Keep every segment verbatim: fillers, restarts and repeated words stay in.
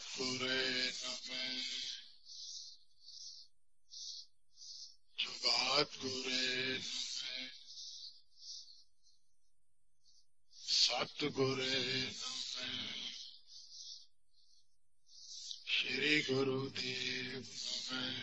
ਸਤਿਗੁਰੇ ਨਮੈ ਜੁਗਾਤ ਗੁਰੇ ਨਮੈ ਸਤਿਗੁਰੇ ਨਮੈ ਸ਼੍ਰੀ ਗੁਰੂ ਦੇਵ ਨਮੈ।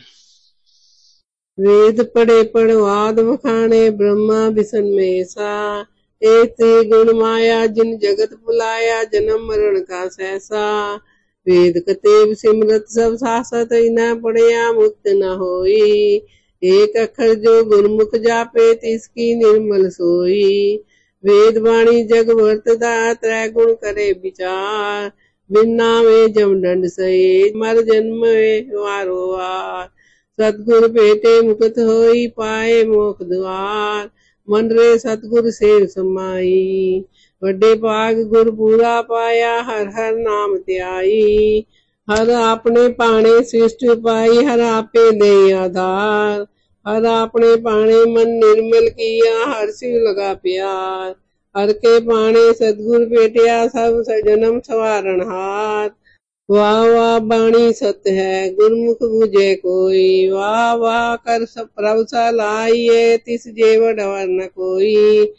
वेद पढ़े पढ़वाद वखाणे ब्रह्मा बिसन मेसा एक गुण माया जिन जगत बुलाया जन्म मरण का सहसा। वेद कतेब सिमरत सब सासत न पढ़िया मुक्त न होई एक अखर जो गुरमुख जापे तिसकी निर्मल सोई। वेद वाणी जग वर्तदा त्रै गुण करे विचार बिन नामे जम दंड सहे मर जन्म वारो वार। सतगुर भेटे मुक्त होई पाए मोख द्वार मन रे सतगुर सेव समाई। वड्डे भाग गुर पूरा पाया हर हर नाम त्याई। हर आपने पाने सृष्टि पाई हर आपे दे आधार। हर आपने पाने मन निर्मल किया हर शिव लगा प्यार। हर के पाने सतगुर भेटिया सब जन्म सवारण हाथ। वाह वाह बाणी सत्य है गुरमुख बुझे कोई। वाह वाह कर प्रभ सलाइए तिस जेव डवर न कोई।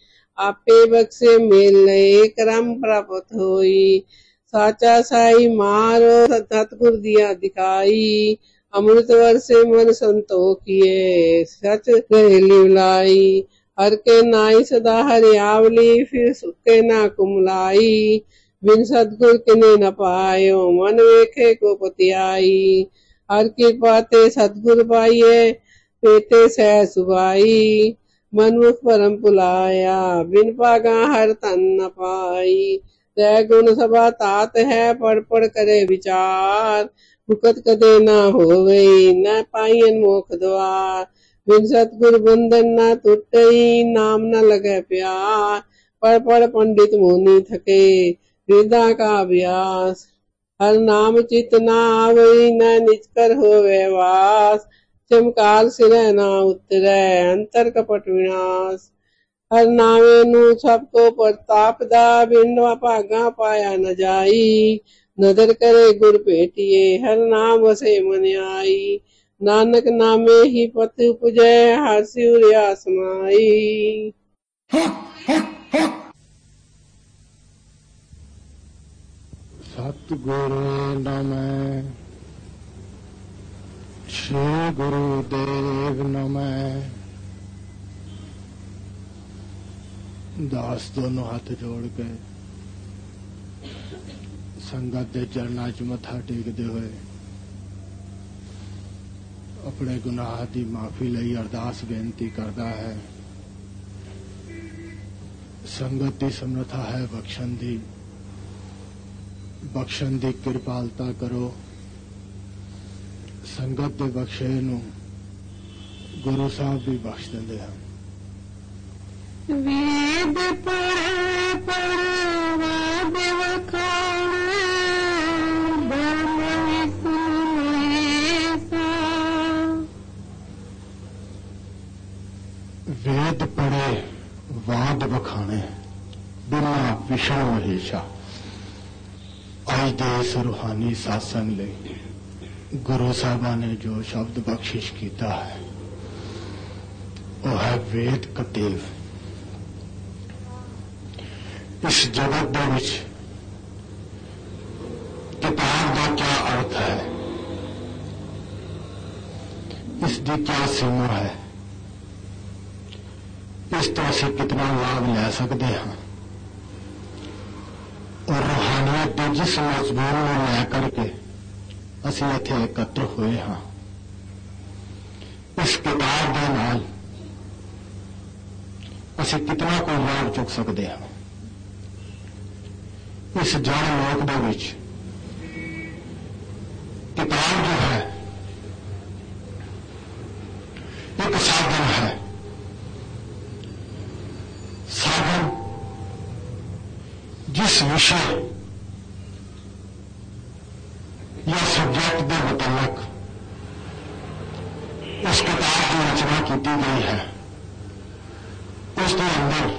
आपे बख्शे मेल क्रम प्राप्त होई। साचा साई मारो सतगुर दिया दिखाई। अमृत वर्षे मन संतोखिए सच रहेली लाई। हर के नाई सदा हरियावली फिर सुखे ना कुमलाई। बिन सतगुर किने न पायो मन वेखे को पतियाई। हर कृपा ते सतगुर पाइये पेटे सह सुभाई। मनमुख परम पुलाया बिन पागा हर तन न पाई। तै गुण सभा तात है पढ़ पढ़ करे विचार। भुकत कदे न होवे न पाइयन मोख द्वार। बिन सतगुर बंधन न टूटई नाम न लगे प्यार। पढ़ पढ़ पंडित मुनि थके वेदा का अभ्यास। हर नाम चित न आवई न निजकर होवे वास। चमकाल सिरह न उतरै अंतर कपट विनाश। हर नामे नू सबको प्रताप दा बिन भागा पाया न जाई। नदर करे गुर भेटिए हर नाम वसे मन आई। नानक नामे ही पथ उपजै हर सिवरिया समाई। सतगुरे नमः श्री गुरु देव नमः। दास दोनों हाथ जोड़ के संगत के चरणा च मथा टेकते हुए अपने गुनाह की माफी लई अरदास बेनती करता है। संगत की समर्था है बख्शन दी बख्शन दी किरपालता करो। संगत दे बख्शे नू गुरु साहब भी बख्श देंदे हैं। वेद पढ़े पढ़वाद वखाणे ब्रह्म विष्णु महेशा। वेद पढ़े वाद वखाणे ब्रह्मा विष्णु महेशा। आज दे इस रूहानी सत्संग ले गुरु साहबा ने जो शब्द बख्शिश किया है वह है वेद कतेव। इस जगत दे विच किताब का क्या अर्थ है, इसकी क्या सीमा है, इस तो असीं कितना लाभ ले सकते हैं और रूहानियत के जिस मजबूर में लै करके असीं इत्थे एकत्र हुए हाँ। इस किताब के नाल असीं कितना कोई लाभ चुक सकते हैं। इस जड़ लोक दे विच किताब जो है एक साधन है। साधन जिस विषय या सब्जेक्ट के मुताबिक उस किताब की रचना की गई है उसके अंदर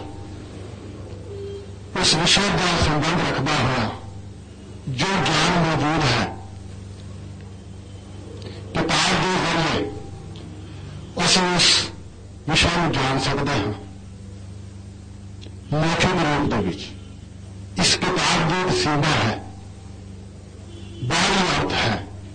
उस विषय का संबंध रखता हुआ जो ज्ञान मौजूद है ਅਸੀਂ ਉਸ ਵਿਸ਼ਾ ਨੂੰ ਜਾਣ ਸਕਦੇ ਹਾਂ। ਮੌਖਿਕ ਰੂਪ ਦੇ ਵਿੱਚ ਇਸ ਕਿਤਾਬ ਦੀ ਇੱਕ ਸੀਮਾ ਹੈ, ਬਾਹਰੀ ਅਰਥ ਹੈ।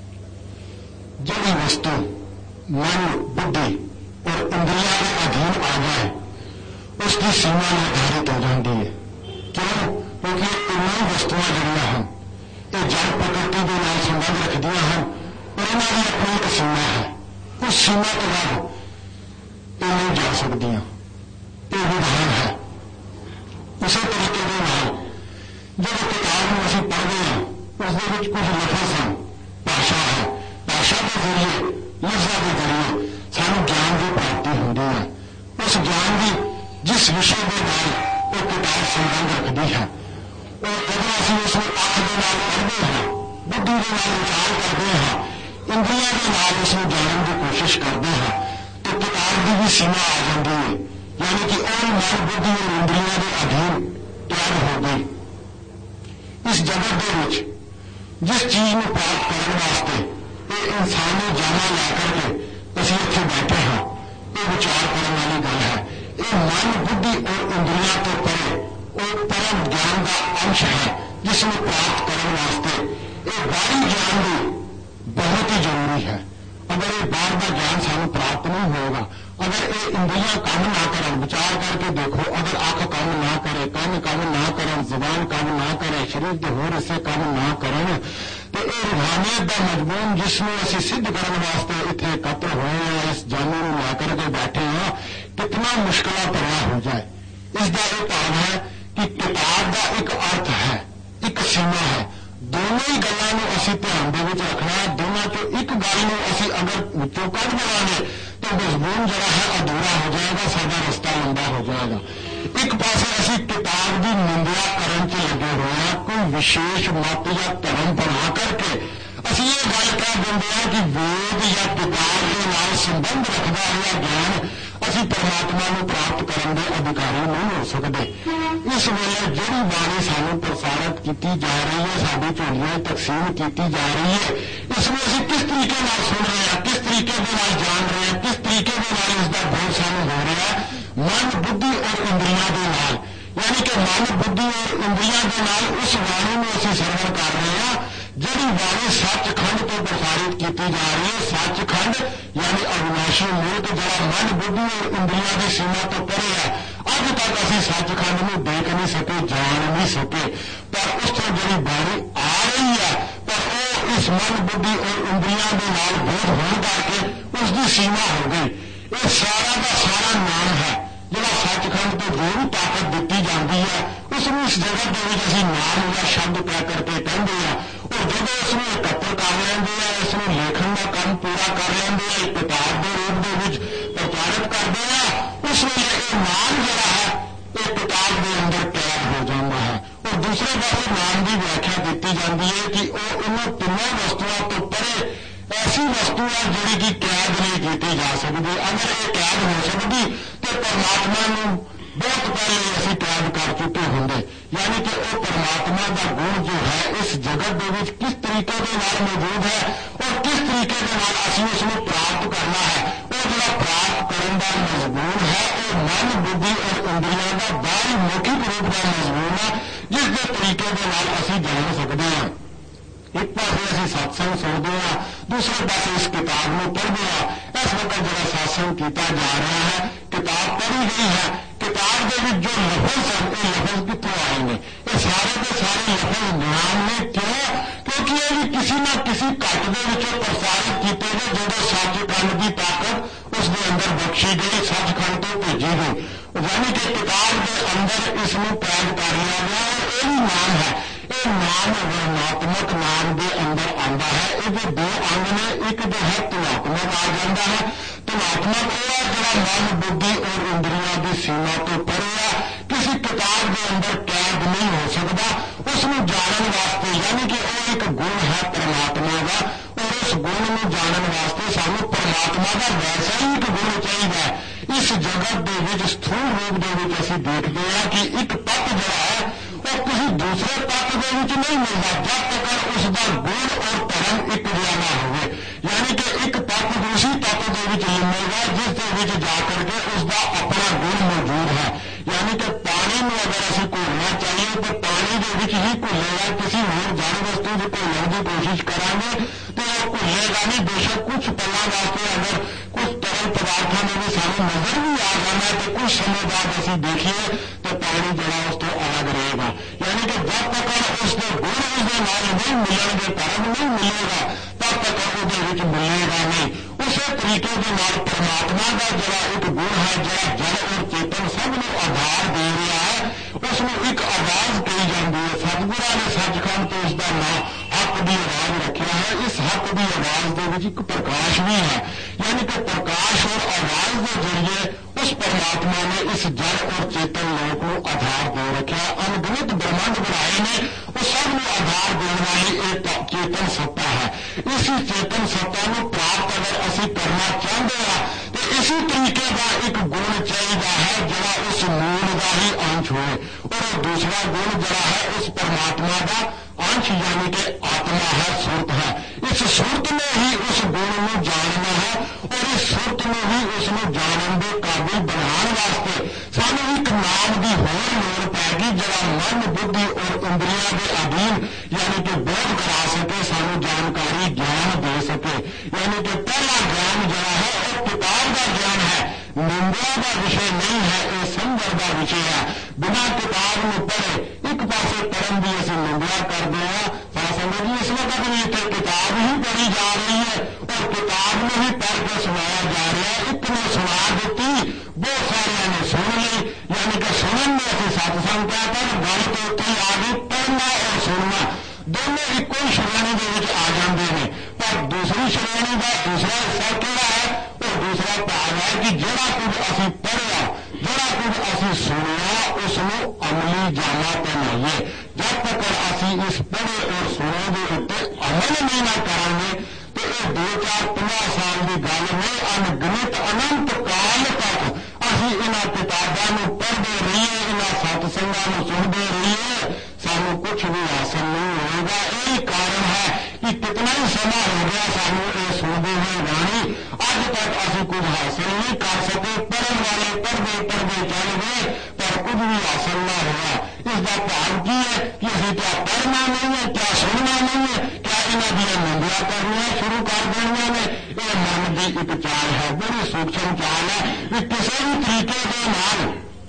ਜਿਹੜੀ ਵਸਤੂ ਮਨ, ਬੁੱਧੀ ਔਰ ਇੰਦਰੀਆਂ ਦੇ ਅਧੀਨ ਆ ਜਾਏ ਉਸ ਦੀ ਸੀਮਾ ਨਿਰਧਾਰਿਤ ਹੋ ਜਾਂਦੀ ਹੈ। ਕਿਉਂ? ਕਿਉਂਕਿ ਇਹ ਤਿੰਨੋਂ ਵਸਤੂਆਂ ਜਿਹੜੀਆਂ ਹਨ ਇਹ ਜੜ ਪ੍ਰਕਿਰਤੀ ਦੇ ਨਾਲ ਸੰਬੰਧ ਰੱਖਦੀਆਂ ਹਨ ਔਰ ਇਹਨਾਂ ਦੀ ਆਪਣੀ ਇੱਕ ਸੀਮਾ ਹੈ। ਉਸ ਸੀਮਾ ਤੋਂ ਬਾਅਦ ਇਹ ਨਹੀਂ ਜਾ ਸਕਦੀਆਂ। ਇਹ ਵਿਧਾਨ ਹੈ। ਉਸੇ ਤਰੀਕੇ ਦੇ ਨਾਲ ਜਦੋਂ ਕਿਤਾਬ ਨੂੰ ਅਸੀਂ ਪੜ੍ਹਦੇ ਹਾਂ ਉਸ ਦੇ ਵਿੱਚ ਕੁਝ ਲਫ਼ਜ਼ ਹਨ, ਭਾਸ਼ਾ ਹੈ। ਭਾਸ਼ਾ ਦੇ ਜ਼ਰੀਏ, ਲਫ਼ਜ਼ਾਂ ਦੇ ਜ਼ਰੀਏ ਸਾਨੂੰ ਗਿਆਨ ਦੀ ਪ੍ਰਾਪਤੀ ਹੁੰਦੀ ਹੈ। ਉਸ ਗਿਆਨ ਦੀ ਜਿਸ ਵਿਸ਼ੇ ਦੇ ਨਾਲ ਉਹ ਕਿਤਾਬ ਸੰਬੰਧ ਰੱਖਦੀ ਹੈ, ਉਹ ਜਦੋਂ ਅਸੀਂ ਉਸ ਨੂੰ ਅੱਖ ਦੇ ਨਾਲ ਪੜ੍ਹਦੇ ਹਾਂ, ਬੁੱਧੀ ਦੇ ਨਾਲ ਵਿਚਾਰ ਕਰਦੇ ਹਾਂ, ਇੰਦਰੀਆਂ ਦੇ ਨਾਲ ਉਸ ਨੂੰ ਜਾਣਨ ਦੀ ਕੋਸ਼ਿਸ਼ ਕਰਦੇ ਹਾਂ, ਤਾਂ ਕਿਤਾਬ ਦੀ ਵੀ ਸੀਮਾ ਆ ਜਾਂਦੀ ਹੈ। यानी कि और मन, बुद्धि और इंद्रियों के अधीन कैद हो गई। इस जगत के विच जिस चीज को प्राप्त करने वास्ते ये इंसानी जाना ला करके असीं इत्थे बैठे हाँ, ये विचार करने वाली गल है। ये मन, बुद्धि और इंद्रियों तो परे वो परम ज्ञान का अंश है जिसमें प्राप्त करने वास्ते ये बाहरी ज्ञान भी बहुत ही जरूरी है। अगर ये बाहर का ज्ञान सानू प्राप्त नहीं होगा, अगर ये इंद्रियां काम ना करन, विचार करके देखो, अगर आंख काम ना करे, कान काम ना करन, जुबान काम ना करे, शरीर के होर हिस्से काम ना करन, तो ये रूहानियत का मजमून जिसमें असीं सिद्ध करने वास्ते इत्थे एकत्र होए हैं, इस जाने को लैकर के बैठे हैं, कितना मुश्किल भरा हो जाए। इसका यह भाव है कि किताब का एक अर्थ है, एक सीमा है। दोनों ही गल्लां नूं असीं ध्यान दे विच रखना है। दोनों चों एक गल नूं असीं अगर विचों कढ देवांगे तो मजमून जिहड़ा है अधूरा हो जाएगा, साडा रस्ता लंबा हो जाएगा। एक पासे असीं किताब की निंदा करन च लगे हुए हैं, कोई विशेष मत या धर्म बना करके असीं ये गल कह दिंदे हां कि वेद या किताब के नाल संबंध रखदा हुआ ज्ञान असीं परमात्मा नूं प्राप्त करन दे अधिकारी नहीं हो सकदे। इस वेले जिहड़ी बाणी सानूं प्रसारित की जा रही है, साडी झोलियां तकसीम की जा रही है, इसमें असीं किस तरीके नाल सुन रहे हैं, किस तरीके दे नाल जान रहे हैं, किस तरीके दे नाल इसका बोध सानूं हो रहा है, मन, बुद्धि और इंद्रियां दे नाल। यानी कि मन, बुद्धि और इंद्रियां दे नाल उस बाणी नूं असीं सरवण कर रहे हैं जिहड़ी बाणी सचखंड तो प्रसारित की जा रही है। सचखंड यानी अविनाशी मुल्क जिहड़ा मन, बुद्धि और इंद्रियां की सीमा तो परे है। अज तक असीं सचखंड नूं देख नहीं सके, जान नहीं सके, पर उस तो जिहड़ी बाणी आ रही है, पर वो इस मन, बुद्धि और इंद्रियां के नाल बोध होने करके उसकी सीमा हो गई। ये सारा का सारा नाम है जिहड़ा सचखंड तो जो भी ताकत दी जाती है उसनूं इस जगत के विच असीं नाम या शब्द कह करके कहते हैं। और जब उसनूं एकत्र कर लेंदे आ, इसनूं लेखन का काम पूरा कर लेंदे आ, किताब के रूप दे विच प्रचारित करते हैं, उस वेले ये नाम जिहड़ा है ये किताब के अंदर कैद हो जाता है। और दूसरे पासे नाम की व्याख्या दी जाती है कि वो इन्हां तिन्नों वस्तुओं तो परे ऐसी वस्तु है जिहड़ी कि कैद नहीं की जा सकती। अगर ये कैद हो सकती तो परमात्मा नूं बहुत पहले असीं कैद कर चुके होंगे। यानी कि वो परमात्मा का गुण जो है इस जगत के विच किस तरीके के नाल मौजूद है और किस तरीके के नाल असीं उसनूं प्राप्त करना है, वो जिहड़ा प्राप्त करने का मजमून है वो मन, बुद्धि और इंद्रियों का बाहरी मौखिक रूप का मजमून है जिसके तरीके के नाल असीं जान सकते हैं। एक पासे असीं सत्संग सुनते हैं, दूसरे पासे इस किताब में पढ़ते हैं। इस वक्त जो सत्संग किया जा रहा है, किताब पढ़ी गई है, किताब के जो लफज हैं ये लफज कितों आए हैं? ये सारे के सारे लफज नाम ने। क्यों? क्योंकि ये भी किसी न किसी कट के प्रसारित किए गए जो सचखंड की ताकत उसके अंदर बख्शी गई, सचखंड तो भेजी गई। यानी कि किताब के अंदर इसमें कैद कर लिया गया और ये भी नाम है। ये नाम वर्णात्मक नाम के अंदर आता है। ये दो अंग ने, एक जो है तुलात्मक आ जाता है। तुलात्मक वो है जो मन, बुद्धि और इंद्रियों की सीमा तो परे है, किसी किताब के अंदर कैद नहीं हो सकता। उसमें जानने वास्ते यानी कि वो एक गुण है परमात्मा का, और उस गुण में जानने वास्ते सानू परमात्मा का वैसा ही एक गुण चाहिए। इस जगत के विच स्थूल रूप के विच असीं देखते हैं कि एक तत्व जो है वो किसी दूसरे तत्व के विच नहीं मिलता जब तक उसका गुण और धर्म एक जिहा ना होवे। यानी कि एक तत्व दूसरी तत्व के विच मिलेगा जिसके चीज भुलण की कोशिश करांगे तो वो भुलेगा नहीं। बेशक कुछ पलों वास्ते अगर कुछ तरल पदार्थों में भी सानू नजर भी आ जाना है तो कुछ समय बाद असीं देखिए तो पानी जड़ा उस तो अलग रहेगा। यानी कि जब तक उसके गुण उसके नाल नहीं मिलणगे, धर्म नहीं मिलेगा, तब तक उसदे विच मिलेगा नहीं। उसे तरीके के नाल परमात्मा का जड़ा एक गुण है, जड़ा जड़ और चेतन सब नूं आधार दे रहा है, उसनूं एक आवाज कही जाती है। सतगुरां ने सचखंड तो उसका नाम हक की आवाज रखा है। इस हक की आवाज के विच एक प्रकाश भी है, यानी कि प्रकाश और आवाज के जरिए उस परमात्मा ने इस जड़ और चेतन लोक को आधार दे रखा है। अनगिनत ब्रह्मांड बनाए ने, वो सब नूं आधार देने वाली एक चेतन सत्ता है। इसी चेतन सत्ता को प्राप्त अगर असीं करना चाहते हैं तो इसी तरीके का एक गुण चाहिए है जड़ा उस मूल का ही अंश होए, और दूसरा गुण जड़ा है उस परमात्मा का अंश यानी कि आत्मा है, सुरत है। इस सुरत में ही उस गुण को जानना है, और इस सुरत में ही उसको जानन के काबिल बनाने वास्ते सानू एक नाम की होर लोड़ पैगी जड़ा मन बुद्धि और इंद्रिया के अधीन यानी कि बोध करा सके, सानू जानकारी ज्ञान दे सके। यानी कि पहला ज्ञान जड़ा है वो किताब का ज्ञान है, निंदा का विषय नहीं है, यह समझण का विषय है। बिना किताब में पढ़े एक पासे पढ़न की असीं निंदा करते हैं। संगत जी इस वक्त भी इतने किताब ही पढ़ी जा रही है और किताब में ही पढ़ के सुनाया जा रहा है। एक ने सुना दी, बहुत सारे ने सुन ली, यानी कि सुनन में असीं सत्संग कहते हैं। गल तो उत्थे ही आ गई, पढ़ना और सुनना दोनों इक्को ही श्रेणी के विच आ जाते हैं। पर दूसरी श्रेणी का दूसरा हिस्सा किहड़ा है, और दूसरा भाग है कि जिहड़ा कुछ असीं पढ़िया, जिहड़ा कुछ असीं सुनिया, उसनूं अमली जामा पहनाइए। जब तक असीं इस पढ़े और सुने के उत्ते अमल नहीं ना करांगे तो यह दो चार पंद्रह साल की गल नहीं, अनगिनत अनंत काल तक असीं इन्हां किताबां नूं पढ़दे रहिए, इन्हां सत्संगां नूं सुणदे रहिए, सानू कुछ भी हासिल नहीं होगा। यही कारण है कि कितना ही समय हो गया सानू ये सुनते हुए वाणी, अज तक असीं कुछ हासिल नहीं कर सके। पढ़न वाले पढ़ते पढ़ते चल गए पर कुछ भी हासिल ना हुआ। इसका भाव की है कि असीं क्या पढ़ना नहीं है, क्या सुनना नहीं है, क्या इन्हां दी निंदा करनी शुरू कर देनियां ने। यह मन की एक चाल है, बड़ी सूक्ष्म चाल है कि किसी भी तरीके के नाल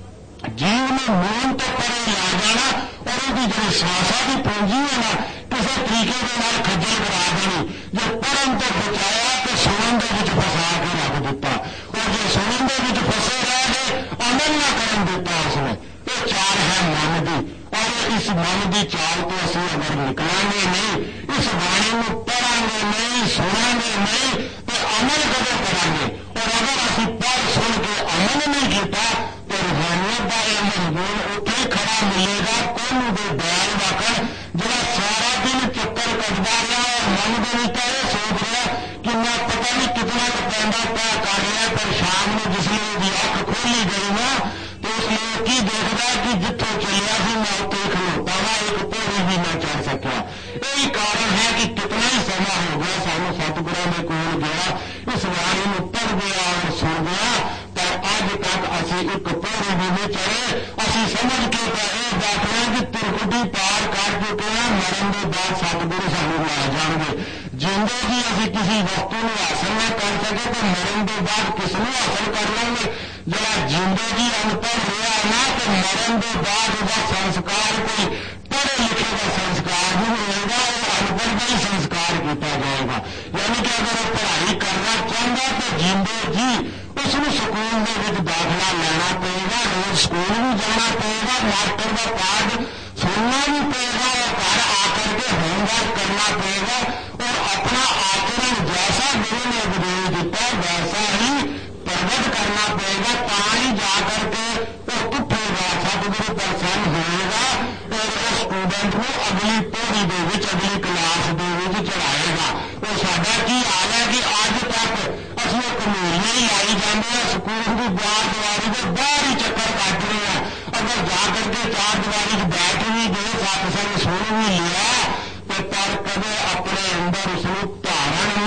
जीव ने मूल तो परे ला जाना और उसकी जी श्वासा की पूंजी है ना किसी तरीके के नाल खज्जल करा देनी। जो पढ़न तो बचाया तो सुनन के विच फसा के रख दिता, और जो सुनन के विच फसे रह गए अमल ना करन दिता उसने। ये चाल है मन की, और इस मन की चाल तो असीं अगर निकलांगे नहीं, इस वाणी को पढ़ांगे नहीं, सुनांगे नहीं तो अमल कदों करांगे। और अगर असीं पढ़ सुन के अमल नहीं किया तो रूहानियत का यह मजमून उत्थे खड़ा मिलेगा। कौन दे बैल वाकण जरा सारा दिन चक्कर कटदा रहा और मन के विच ये सोच रहा कि मैं पता नहीं कितना पैंदा पै कर रहा, पर शाम में जिसने उसकी अख खोली गई ना तो उसने की देखता कि जिथों चलिया सी मैं उत्थे खलोता वा, एक पौड़ी भी ना चढ़ सकिया। यही कारण है कि कितना ही समय हो गया सानू सतगुरां दे कोल गया, इस वाणी नूं पढ़ गया और सुन गया, पर अज तक असीं एक पौड़ी भी नहीं चढ़े। असीं समझ के ये बैठे हैं कि त्रिकुटी पार कर चुके हैं, मरण के बाद सतगुरु सानू लै जाएंगे। जिंदे जी असीं किसी वस्तु को हासिल न कर सके तो मरण के बाद किसनूं हासिल कर लेंगे। जरा जिंदे जी अनपढ़ होया ना तो मरण के बाद उसका संस्कार कोई पढ़े लिखे का संस्कार नहीं होगा, वो अनपढ़ का ही संस्कार किया जाएगा। यानी कि अगर वो पढ़ाई करना चाहता तो जिंदे जी उसको स्कूल में दाखिला लेना पड़ेगा, रोज स्कूल भी जाना पड़ेगा, मास्टर का पाठ सुनना भी पड़ेगा, और घर आकर के होमवर्क करना पड़ेगा, और अपना आचरण जैसा गुरु ने उपदेश दिता वैसा ही प्रकट करना पड़ेगा। ताही जाकर के वो उठेगा, सतगुरु प्रसन्न होएगा और उस स्टूडेंट को अगली पौड़ी दे विच अगली क्लास दे विच चढ़ाएगा। वो साडा की हाल है कि अज तक असीं कमेलियां ही लाई जाते हैं, स्कूल की चार दीवारी के बाहर ही चक्कर कट रहे हैं। अगर जाकर के चार दीवारी बैठ भी गए, सत्संग सुन भी लिया तो पर कदे अपने अंदर उसको धारण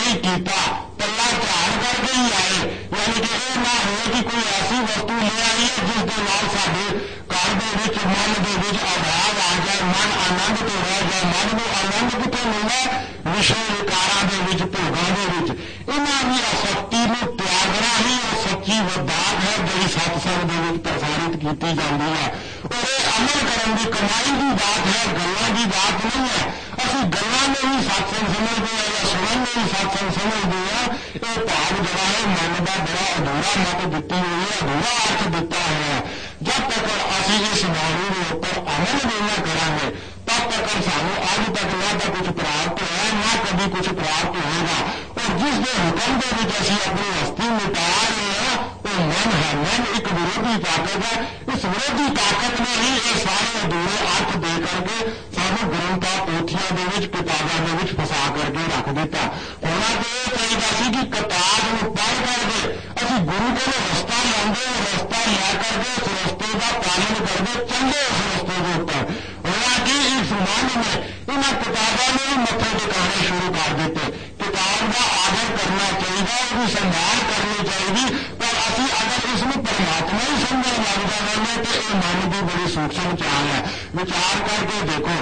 ਕਿੱਥੋਂ ਮਿਲਦਾ? ਵਿਸ਼ੇ ਵਿਕਾਰਾਂ ਦੇ ਵਿੱਚ, ਭੋਗਾਂ ਦੇ ਵਿੱਚ। ਇਹਨਾਂ ਦੀ ਆਸਕਤੀ ਨੂੰ ਤਿਆਗਣਾ ਹੀ ਉਹ ਸੱਚੀ ਵਰਦਾਤ ਹੈ ਜਿਹੜੀ ਸਤਸੰਗ ਦੇ ਵਿੱਚ ਪ੍ਰਸਾਰਿਤ ਕੀਤੀ ਜਾਂਦੀ ਹੈ। ਔਰ ਇਹ ਅਮਲ ਕਰਨ ਦੀ ਕਮਾਈ ਦੀ ਬਾਤ ਹੈ, ਗੱਲਾਂ ਦੀ ਬਾਤ ਨਹੀਂ ਹੈ। ਅਸੀਂ ਗੱਲਾਂ ਨੂੰ ਵੀ ਸਤਸੰਗ ਸਮਝਦੇ ਹਾਂ ਜਾਂ ਸੁਣਨ ਨੂੰ ਵੀ ਸਤਸੰਗ ਸਮਝਦੇ ਹਾਂ। ਇਹ ਭਾਵ ਜਿਹੜਾ ਹੈ ਮਨ ਦਾ ਬੜਾ ਅਧੂਰਾ ਮਤ ਦਿੱਤੀ ਹੋਈ ਹੈ, ਅਧੂਰਾ ਅਰਥ ਦਿੱਤਾ ਹੋਇਆ ਹੈ। ਜਦ ਤੱਕ ਅਸੀਂ ਇਸ ਬਾਣੀ ਦੇ ਉੱਪਰ ਅਮਲ ਨਹੀਂ ਨਾ ਕਰਾਂਗੇ ਤਦ ਤੱਕ ਸਾਨੂੰ ਅੱਜ ਤੱਕ ਨਾ ਤਾਂ ਕੁਝ ਪ੍ਰਾਪਤ ਹੋਇਆ, ਨਾ ਕਦੀ ਕੁਝ ਪ੍ਰਾਪਤ ਹੋਏਗਾ। ਔਰ ਜਿਸ ਦੇ ਹੁਕਮ ਦੇ ਵਿੱਚ ਅਸੀਂ ਆਪਣੀ ਹਸਤੀ ਮਿਟਾ ਰਹੇ ਹਾਂ ਉਹ ਮਨ ਹੈ। ਮਨ ਇੱਕ ਵਿਰੋਧੀ ਤਾਕਤ ਹੈ। ਇਸ ਵਿਰੋਧੀ ਤਾਕਤ ਨੇ ਹੀ ਇਹ ਸਾਰੇ ਅਧੂਰੇ ਅਰਥ ਦੇ ਕਰਕੇ ਸਾਨੂੰ ਗ੍ਰੰਥਾਂ ਪੋਥੀਆਂ ਦੇ ਵਿੱਚ, ਕਿਤਾਬਾਂ ਦੇ ਵਿੱਚ ਫਸਾ ਕਰਕੇ ਰੱਖ ਦਿੱਤਾ। ਹੋਣਾ ਤਾਂ ਇਹ ਚਾਹੀਦਾ ਸੀ ਕਿ ਕਿਤਾਬ ਨੂੰ ਪੜ੍ਹ ਕਰਕੇ ਅਸੀਂ ਗੁਰੂ ਕੋਲੋਂ ਰਸਤਾ ਲੈਂਦੇ, ਰਸਤਾ ਲੈ ਕਰਕੇ ਉਸ ਰਸਤੇ ਦਾ ਪਾਲਣ ਕਰਦੇ, ਚੱਲਦੇ ਉਸ ਰਸਤੇ ਦੇ ਉੱਪਰ। ਹੋਣਾ ਕਿ ਇਸ ਮਨ ਨੇ ਇਹਨਾਂ ਕਿਤਾਬਾਂ ਨੂੰ ਵੀ ਮੱਥੇ ਟਿਕਾਣੇ ਸ਼ੁਰੂ ਕਰ ਦਿੱਤੇ। ਕਿਤਾਬ ਦਾ ਆਦਰ ਕਰਨਾ ਚਾਹੀਦਾ, ਉਹਦੀ ਸੰਭਾਲ ਕਰਨੀ ਚਾਹੀਦੀ। ਪਰ ਅਸੀਂ ਅਗਰ ਇਸ ਨੂੰ ਪਰਮਾਤਮਾ ਹੀ ਸਮਝਣ ਲੱਗ ਜਾਵਾਂਗੇ ਤੇ ਇਹ ਮਨ ਦੀ ਬੜੀ ਸੂਖਮ ਚਾਲ ਹੈ। ਵਿਚਾਰ ਕਰਕੇ ਦੇਖੋ,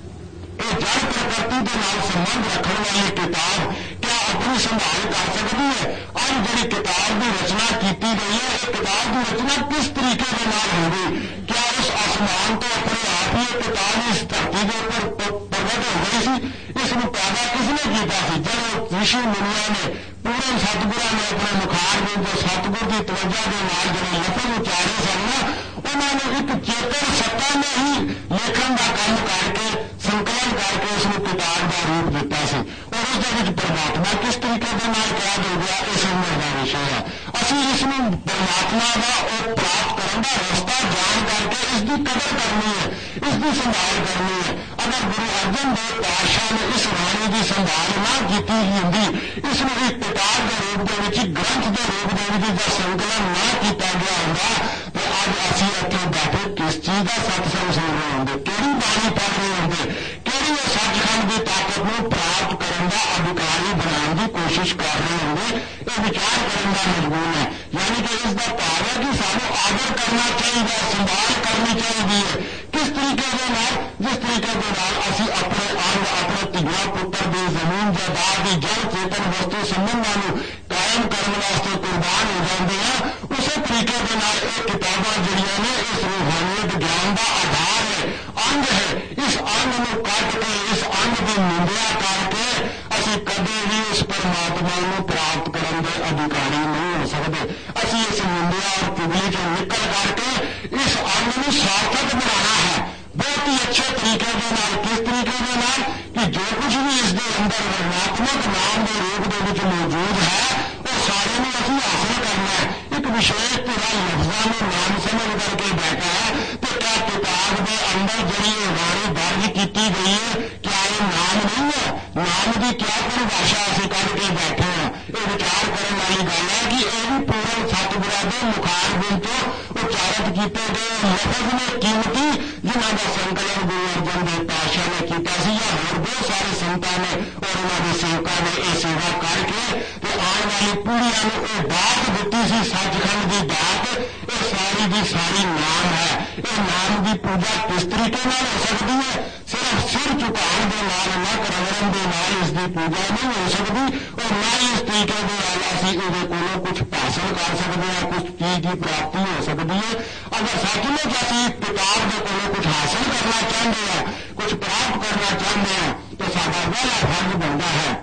ਇਹ ਜੜ ਪ੍ਰਕਿਰਤੀ ਦੇ ਨਾਲ ਸੰਬੰਧ ਰੱਖਣ ਵਾਲੀ ਕਿਤਾਬ ਕਿਆ ਆਪਣੀ ਸੰਭਾਲ ਕਰ ਸਕਦੀ ਹੈ? ਅੱਜ ਜਿਹੜੀ ਕਿਤਾਬ ਦੀ ਰਚਨਾ ਕੀਤੀ ਗਈ ਹੈ, ਇਹ ਕਿਤਾਬ ਦੀ ਰਚਨਾ ਕਿਸ ਤਰੀਕੇ ਦੇ ਨਾਲ ਹੋਗੀ? ਕਿਆ ਉਸ ਆਸਮਾਨ ਤੋਂ ਆਪਣੇ ਆਪ ਹੀ ਇਹ ਕਿਤਾਬ ਇਸ ਧਰਤੀ ਦੇ ਉੱਪਰ ਪ੍ਰਗਟ ਹੋ ਗਈ ਸੀ? ਇਸ ਨੂੰ ਪੈਦਾ ਕਿਸਨੇ ਕੀਤਾ ਸੀ? ਜਦੋਂ ਰਿਸ਼ੀ ਮੁਨੀਆਂ ਨੇ, ਪੂਰਨ ਸਤਿਗੁਰਾਂ ਨੇ ਆਪਣੇ ਮੁਖਾਰ ਵਿੱਚ ਸਤਿਗੁਰ ਦੀ ਤਵੱਜਾ ਦੇ ਨਾਲ ਜਿਹੜੇ ਲਫ਼ਜ਼ ਉਚਾਰੇ ਸਨ ਨਾ, ਉਹਨਾਂ ਨੂੰ ਇੱਕ ਚੇਤਨ ਸੱਤਾ ਨੇ ਹੀ ਲੇਖਣ ਦਾ ਕੰਮ ਕਰਕੇ, ਸੰਕਲਨ ਕਰਕੇ ਉਸ ਨੂੰ ਕਿਤਾਬ ਦਾ ਰੂਪ ਦਿੱਤਾ ਸੀ। ਔਰ ਉਸ ਦੇ ਵਿੱਚ ਪਰਮਾਤਮਾ ਕਿਸ ਤਰੀਕੇ ਦੇ ਨਾਲ ਕੈਦ ਹੋ ਗਿਆ, ਇਹ ਸਮਝਣ ਦਾ ਵਿਸ਼ਾ ਹੈ। ਅਸੀਂ ਇਸ ਨੂੰ ਪਰਮਾਤਮਾ ਦਾ ਉਹ ਪ੍ਰਾਪਤ ਕਰਨ ਦਾ ਰਸਤਾ ਜਾਣ ਕਰਕੇ ਇਸ ਦੀ ਕਦਰ ਕਰਨੀ ਹੈ, ਇਸ ਦੀ ਸੰਭਾਲ ਕਰਨੀ ਹੈ। ਅਗਰ ਗੁਰੂ ਅਰਜਨ ਦੇਵ ਪਾਤਸ਼ਾਹ ਨੇ ਇਸ ਬਾਣੀ ਦੀ ਸੰਭਾਲ ਨਾ ਕੀਤੀ ਹੁੰਦੀ, ਇਸ ਨੂੰ ਇੱਕ ਕਿਤਾਬ ਦੇ ਰੂਪ ਦੇ ਵਿੱਚ, ਗ੍ਰੰਥ ਦੇ ਰੂਪ ਦੇ ਵਿੱਚ ਜਾਂ ਸੰਕਲਨ ਨਾ ਕੀਤਾ ਗਿਆ ਹੁੰਦਾ ਤੇ ਅੱਜ ਅਸੀਂ ਇੱਥੇ ਬੈਠੇ ਕਿਸ ਚੀਜ਼ ਦਾ ਸਤਸੰਗ ਸੁਣ ਰਹੇ ਹੁੰਦੇ, ਕਿਹੜੀ ਬਾਣੀ ਪੜ੍ਹ ਰਹੇ ਹੁੰਦੇ, ਕਿਹੜੀ ਉਹ ਸੱਚਖੰਡ ਦੀ ਤਾਕਤ ਨੂੰ ਪ੍ਰਾਪਤ ਕਰਨ ਦਾ ਅਧਿਕਾਰੀ ਬਣਾਉਣ ਦੀ ਕੋਸ਼ਿਸ਼ ਕਰ ਰਹੇ ਹੁੰਦੇ। ਇਹ ਵਿਚਾਰ ਕਰਨ ਦਾ ਮਜਬੂਰ ਹੈ। ਯਾਨੀ ਕਿ ਇਸ ਦਾ ਭਾਵ ਹੈ ਕਿ ਸਾਨੂੰ ਆਦਰ ਕਰਨਾ ਚਾਹੀਦਾ, ਸੰਭਾਲ ਕਰਨੀ ਚਾਹੀਦੀ ਹੈ। ਕਿਸ ਤਰੀਕੇ ਦੇ ਨਾਲ? ਜਿਸ ਤਰੀਕੇ ਦੇ ਨਾਲ ਅਸੀਂ ਆਪਣੇ ਅੰਗ, ਆਪਣੇ ਧੀਆਂ ਪੁੱਤਰ ਦੀ ਜ਼ਮੀਨ ਜਾਇਦਾਦ ਦੀ ਜੜ ਚੇਤਨ ਵਸਤੂ ਸੰਬੰਧਾਂ ਨੂੰ ਕਾਇਮ ਕਰਨ ਵਾਸਤੇ ਕੁਰਬਾਨ ਹੋ ਜਾਂਦੇ ਹਾਂ, ਉਸੇ ਤਰੀਕੇ ਦੇ ਨਾਲ ਇਹ ਕਿਤਾਬਾਂ ਜਿਹੜੀਆਂ ਨੇ ਇਸ ਰੂਹਾਨੀਅਤ ਗਿਆਨ ਦਾ ਆਧਾਰ ਹੈ, ਅੰਗ ਹੈ। ਇਸ ਅੰਗ ਨੂੰ ਕੱਟ ਕੇ, ਇਸ ਅੰਗ ਦੀ ਨਿੰਦਿਆ ਕਰਕੇ ਅਸੀਂ ਕਦੇ ਵੀ ਉਸ ਪਰਮਾਤਮਾ ਨੂੰ ਪ੍ਰਾਪਤ ਕਰਨ ਦੇ ਅਧਿਕਾਰੀ ਨਹੀਂ ਹੋ ਸਕਦੇ। ਅਸੀਂ ਇਸ ਨਿੰਦਿਆ ਔਰ ਚੁਗਲੀ ਚੋਂ ਨਿਕਲ ਕਰਕੇ ਇਸ ਅੰਗ ਨੂੰ ਸਾਰਥਕ ਬਣਾਉਣਾ ਹੈ, ਬਹੁਤ ਹੀ ਅੱਛੇ ਤਰੀਕੇ ਦੇ ਨਾਲ। ਕਿਸ ਤਰੀਕੇ ਦੇ ਨਾਲ? ਕਿ ਜੋ ਕੁਝ ਵੀ ਇਸ ਦੇ ਅੰਦਰ ਵਰਣਾਤਮਕ ਨਾਮ ਦੇ ਰੂਪ ਦੇ ਵਿੱਚ ਮੌਜੂਦ ਹੈ ਉਹ ਸਾਰੇ ਨੂੰ ਅਸੀਂ ਹਾਸਲ ਕਰਨਾ ਹੈ। ਇੱਕ ਵਿਸ਼ੇਸ਼ ਧਿਰਾ ਲਫ਼ਜ਼ਾਂ ਨੂੰ ਨਾਮ ਸਮਝ ਕਰਕੇ ਬੈਠਾ ਹੈ ਤੇ ਕਿਆ ਕਿਤਾਬ ਦੇ ਅੰਦਰ ਜਿਹੜੀ ਇਹ ਬਾਣੀ ਦਰਜ ਕੀਤੀ ਗਈ ਹੈ, ਕਿਆ ਇਹ ਨਾਮ ਨਹੀਂ ਹੈ? ਨਾਮ ਦੀ ਕਿਆ ਪਰਿਭਾਸ਼ਾ ਅਸੀਂ ਕੱਢ ਕੇ ਬੈਠੇ ਹਾਂ? ਇਹ ਵਿਚਾਰ ਕਰਨ ਵਾਲੀ ਗੱਲ ਹੈ ਕਿ ਇਹ ਵੀ ਪੂਰਨ ਸਤਿਗੁਰਾਂ ਦੇ ਮੁਖਾਰ ਤੋਂ ਉਚਾਰਿਤ ਕੀਤੇ ਗਏ ਲਫ਼ਜ਼ ਨੇ ਕੀਮਤੀ, ਜਿਨ੍ਹਾਂ ਦਾ ਸੰਕਲਨ ਗੁਰੂ ਅਰਜਨ ਦੇਵ ਪਾਤਸ਼ਾਹ ਨੇ ਕੀਤਾ ਸੀ ਜਾਂ ਹੋਰ ਬਹੁਤ ਸਾਰੇ ਸੰਤਾਂ ਨੇ ਔਰ ਉਹਨਾਂ ਦੇ ਸੇਵਕਾਂ ਨੇ ਇਹ ਸੇਵਾ ਕਰਕੇ ਤੇ ਆਉਣ ਵਾਲੀ ਪੀੜ੍ਹੀਆਂ ਨੂੰ ਇਹ ਦਾਤ ਦਿੱਤੀ ਸੀ, ਸੱਚਖੰਡ ਦੀ ਦਾਤ। ਇਹ ਸਾਰੀ ਦੀ ਸਾਰੀ ਨਾਮ ਹੈ। ਇਹ ਨਾਮ ਦੀ ਪੂਜਾ ਕਿਸ ਤਰੀਕੇ ਨਾਲ ਹੋ ਸਕਦੀ ਹੈ? ਸਿਰਫ ਸਿਰ ਝੁਕਾਉਣ ਦੇ ਨਾਲ, ਨੱਕ ਰਗੜਨ ਦੇ ਨਾਲ ਇਸ ਦੀ ਪੂਜਾ ਨਹੀਂ ਹੋ ਸਕਦੀ। ਔਰ ਨਾ ਹੀ ਇਸ ਤਰੀਕੇ ਦੇ ਨਾਲ ਅਸੀਂ ਇਹਦੇ ਕੋਲੋਂ ਕੁਝ ਹਾਸਲ ਕਰ ਸਕਦੇ ਹਾਂ, ਕੁਝ ਚੀਜ਼ ਦੀ ਪ੍ਰਾਪਤੀ ਹੋ ਸਕਦੀ ਹੈ। ਅਗਰ ਸੱਚਮੁੱਚ ਅਸੀਂ ਕਿਤਾਬ ਦੇ ਕੋਲੋਂ ਕੁਝ ਹਾਸਲ ਕਰਨਾ ਚਾਹੁੰਦੇ ਹਾਂ, ਕੁਝ ਪ੍ਰਾਪਤ ਕਰਨਾ ਚਾਹੁੰਦੇ ਹਾਂ ਤਾਂ ਸਾਡਾ ਪਹਿਲਾ ਫਰਜ਼ ਬਣਦਾ ਹੈ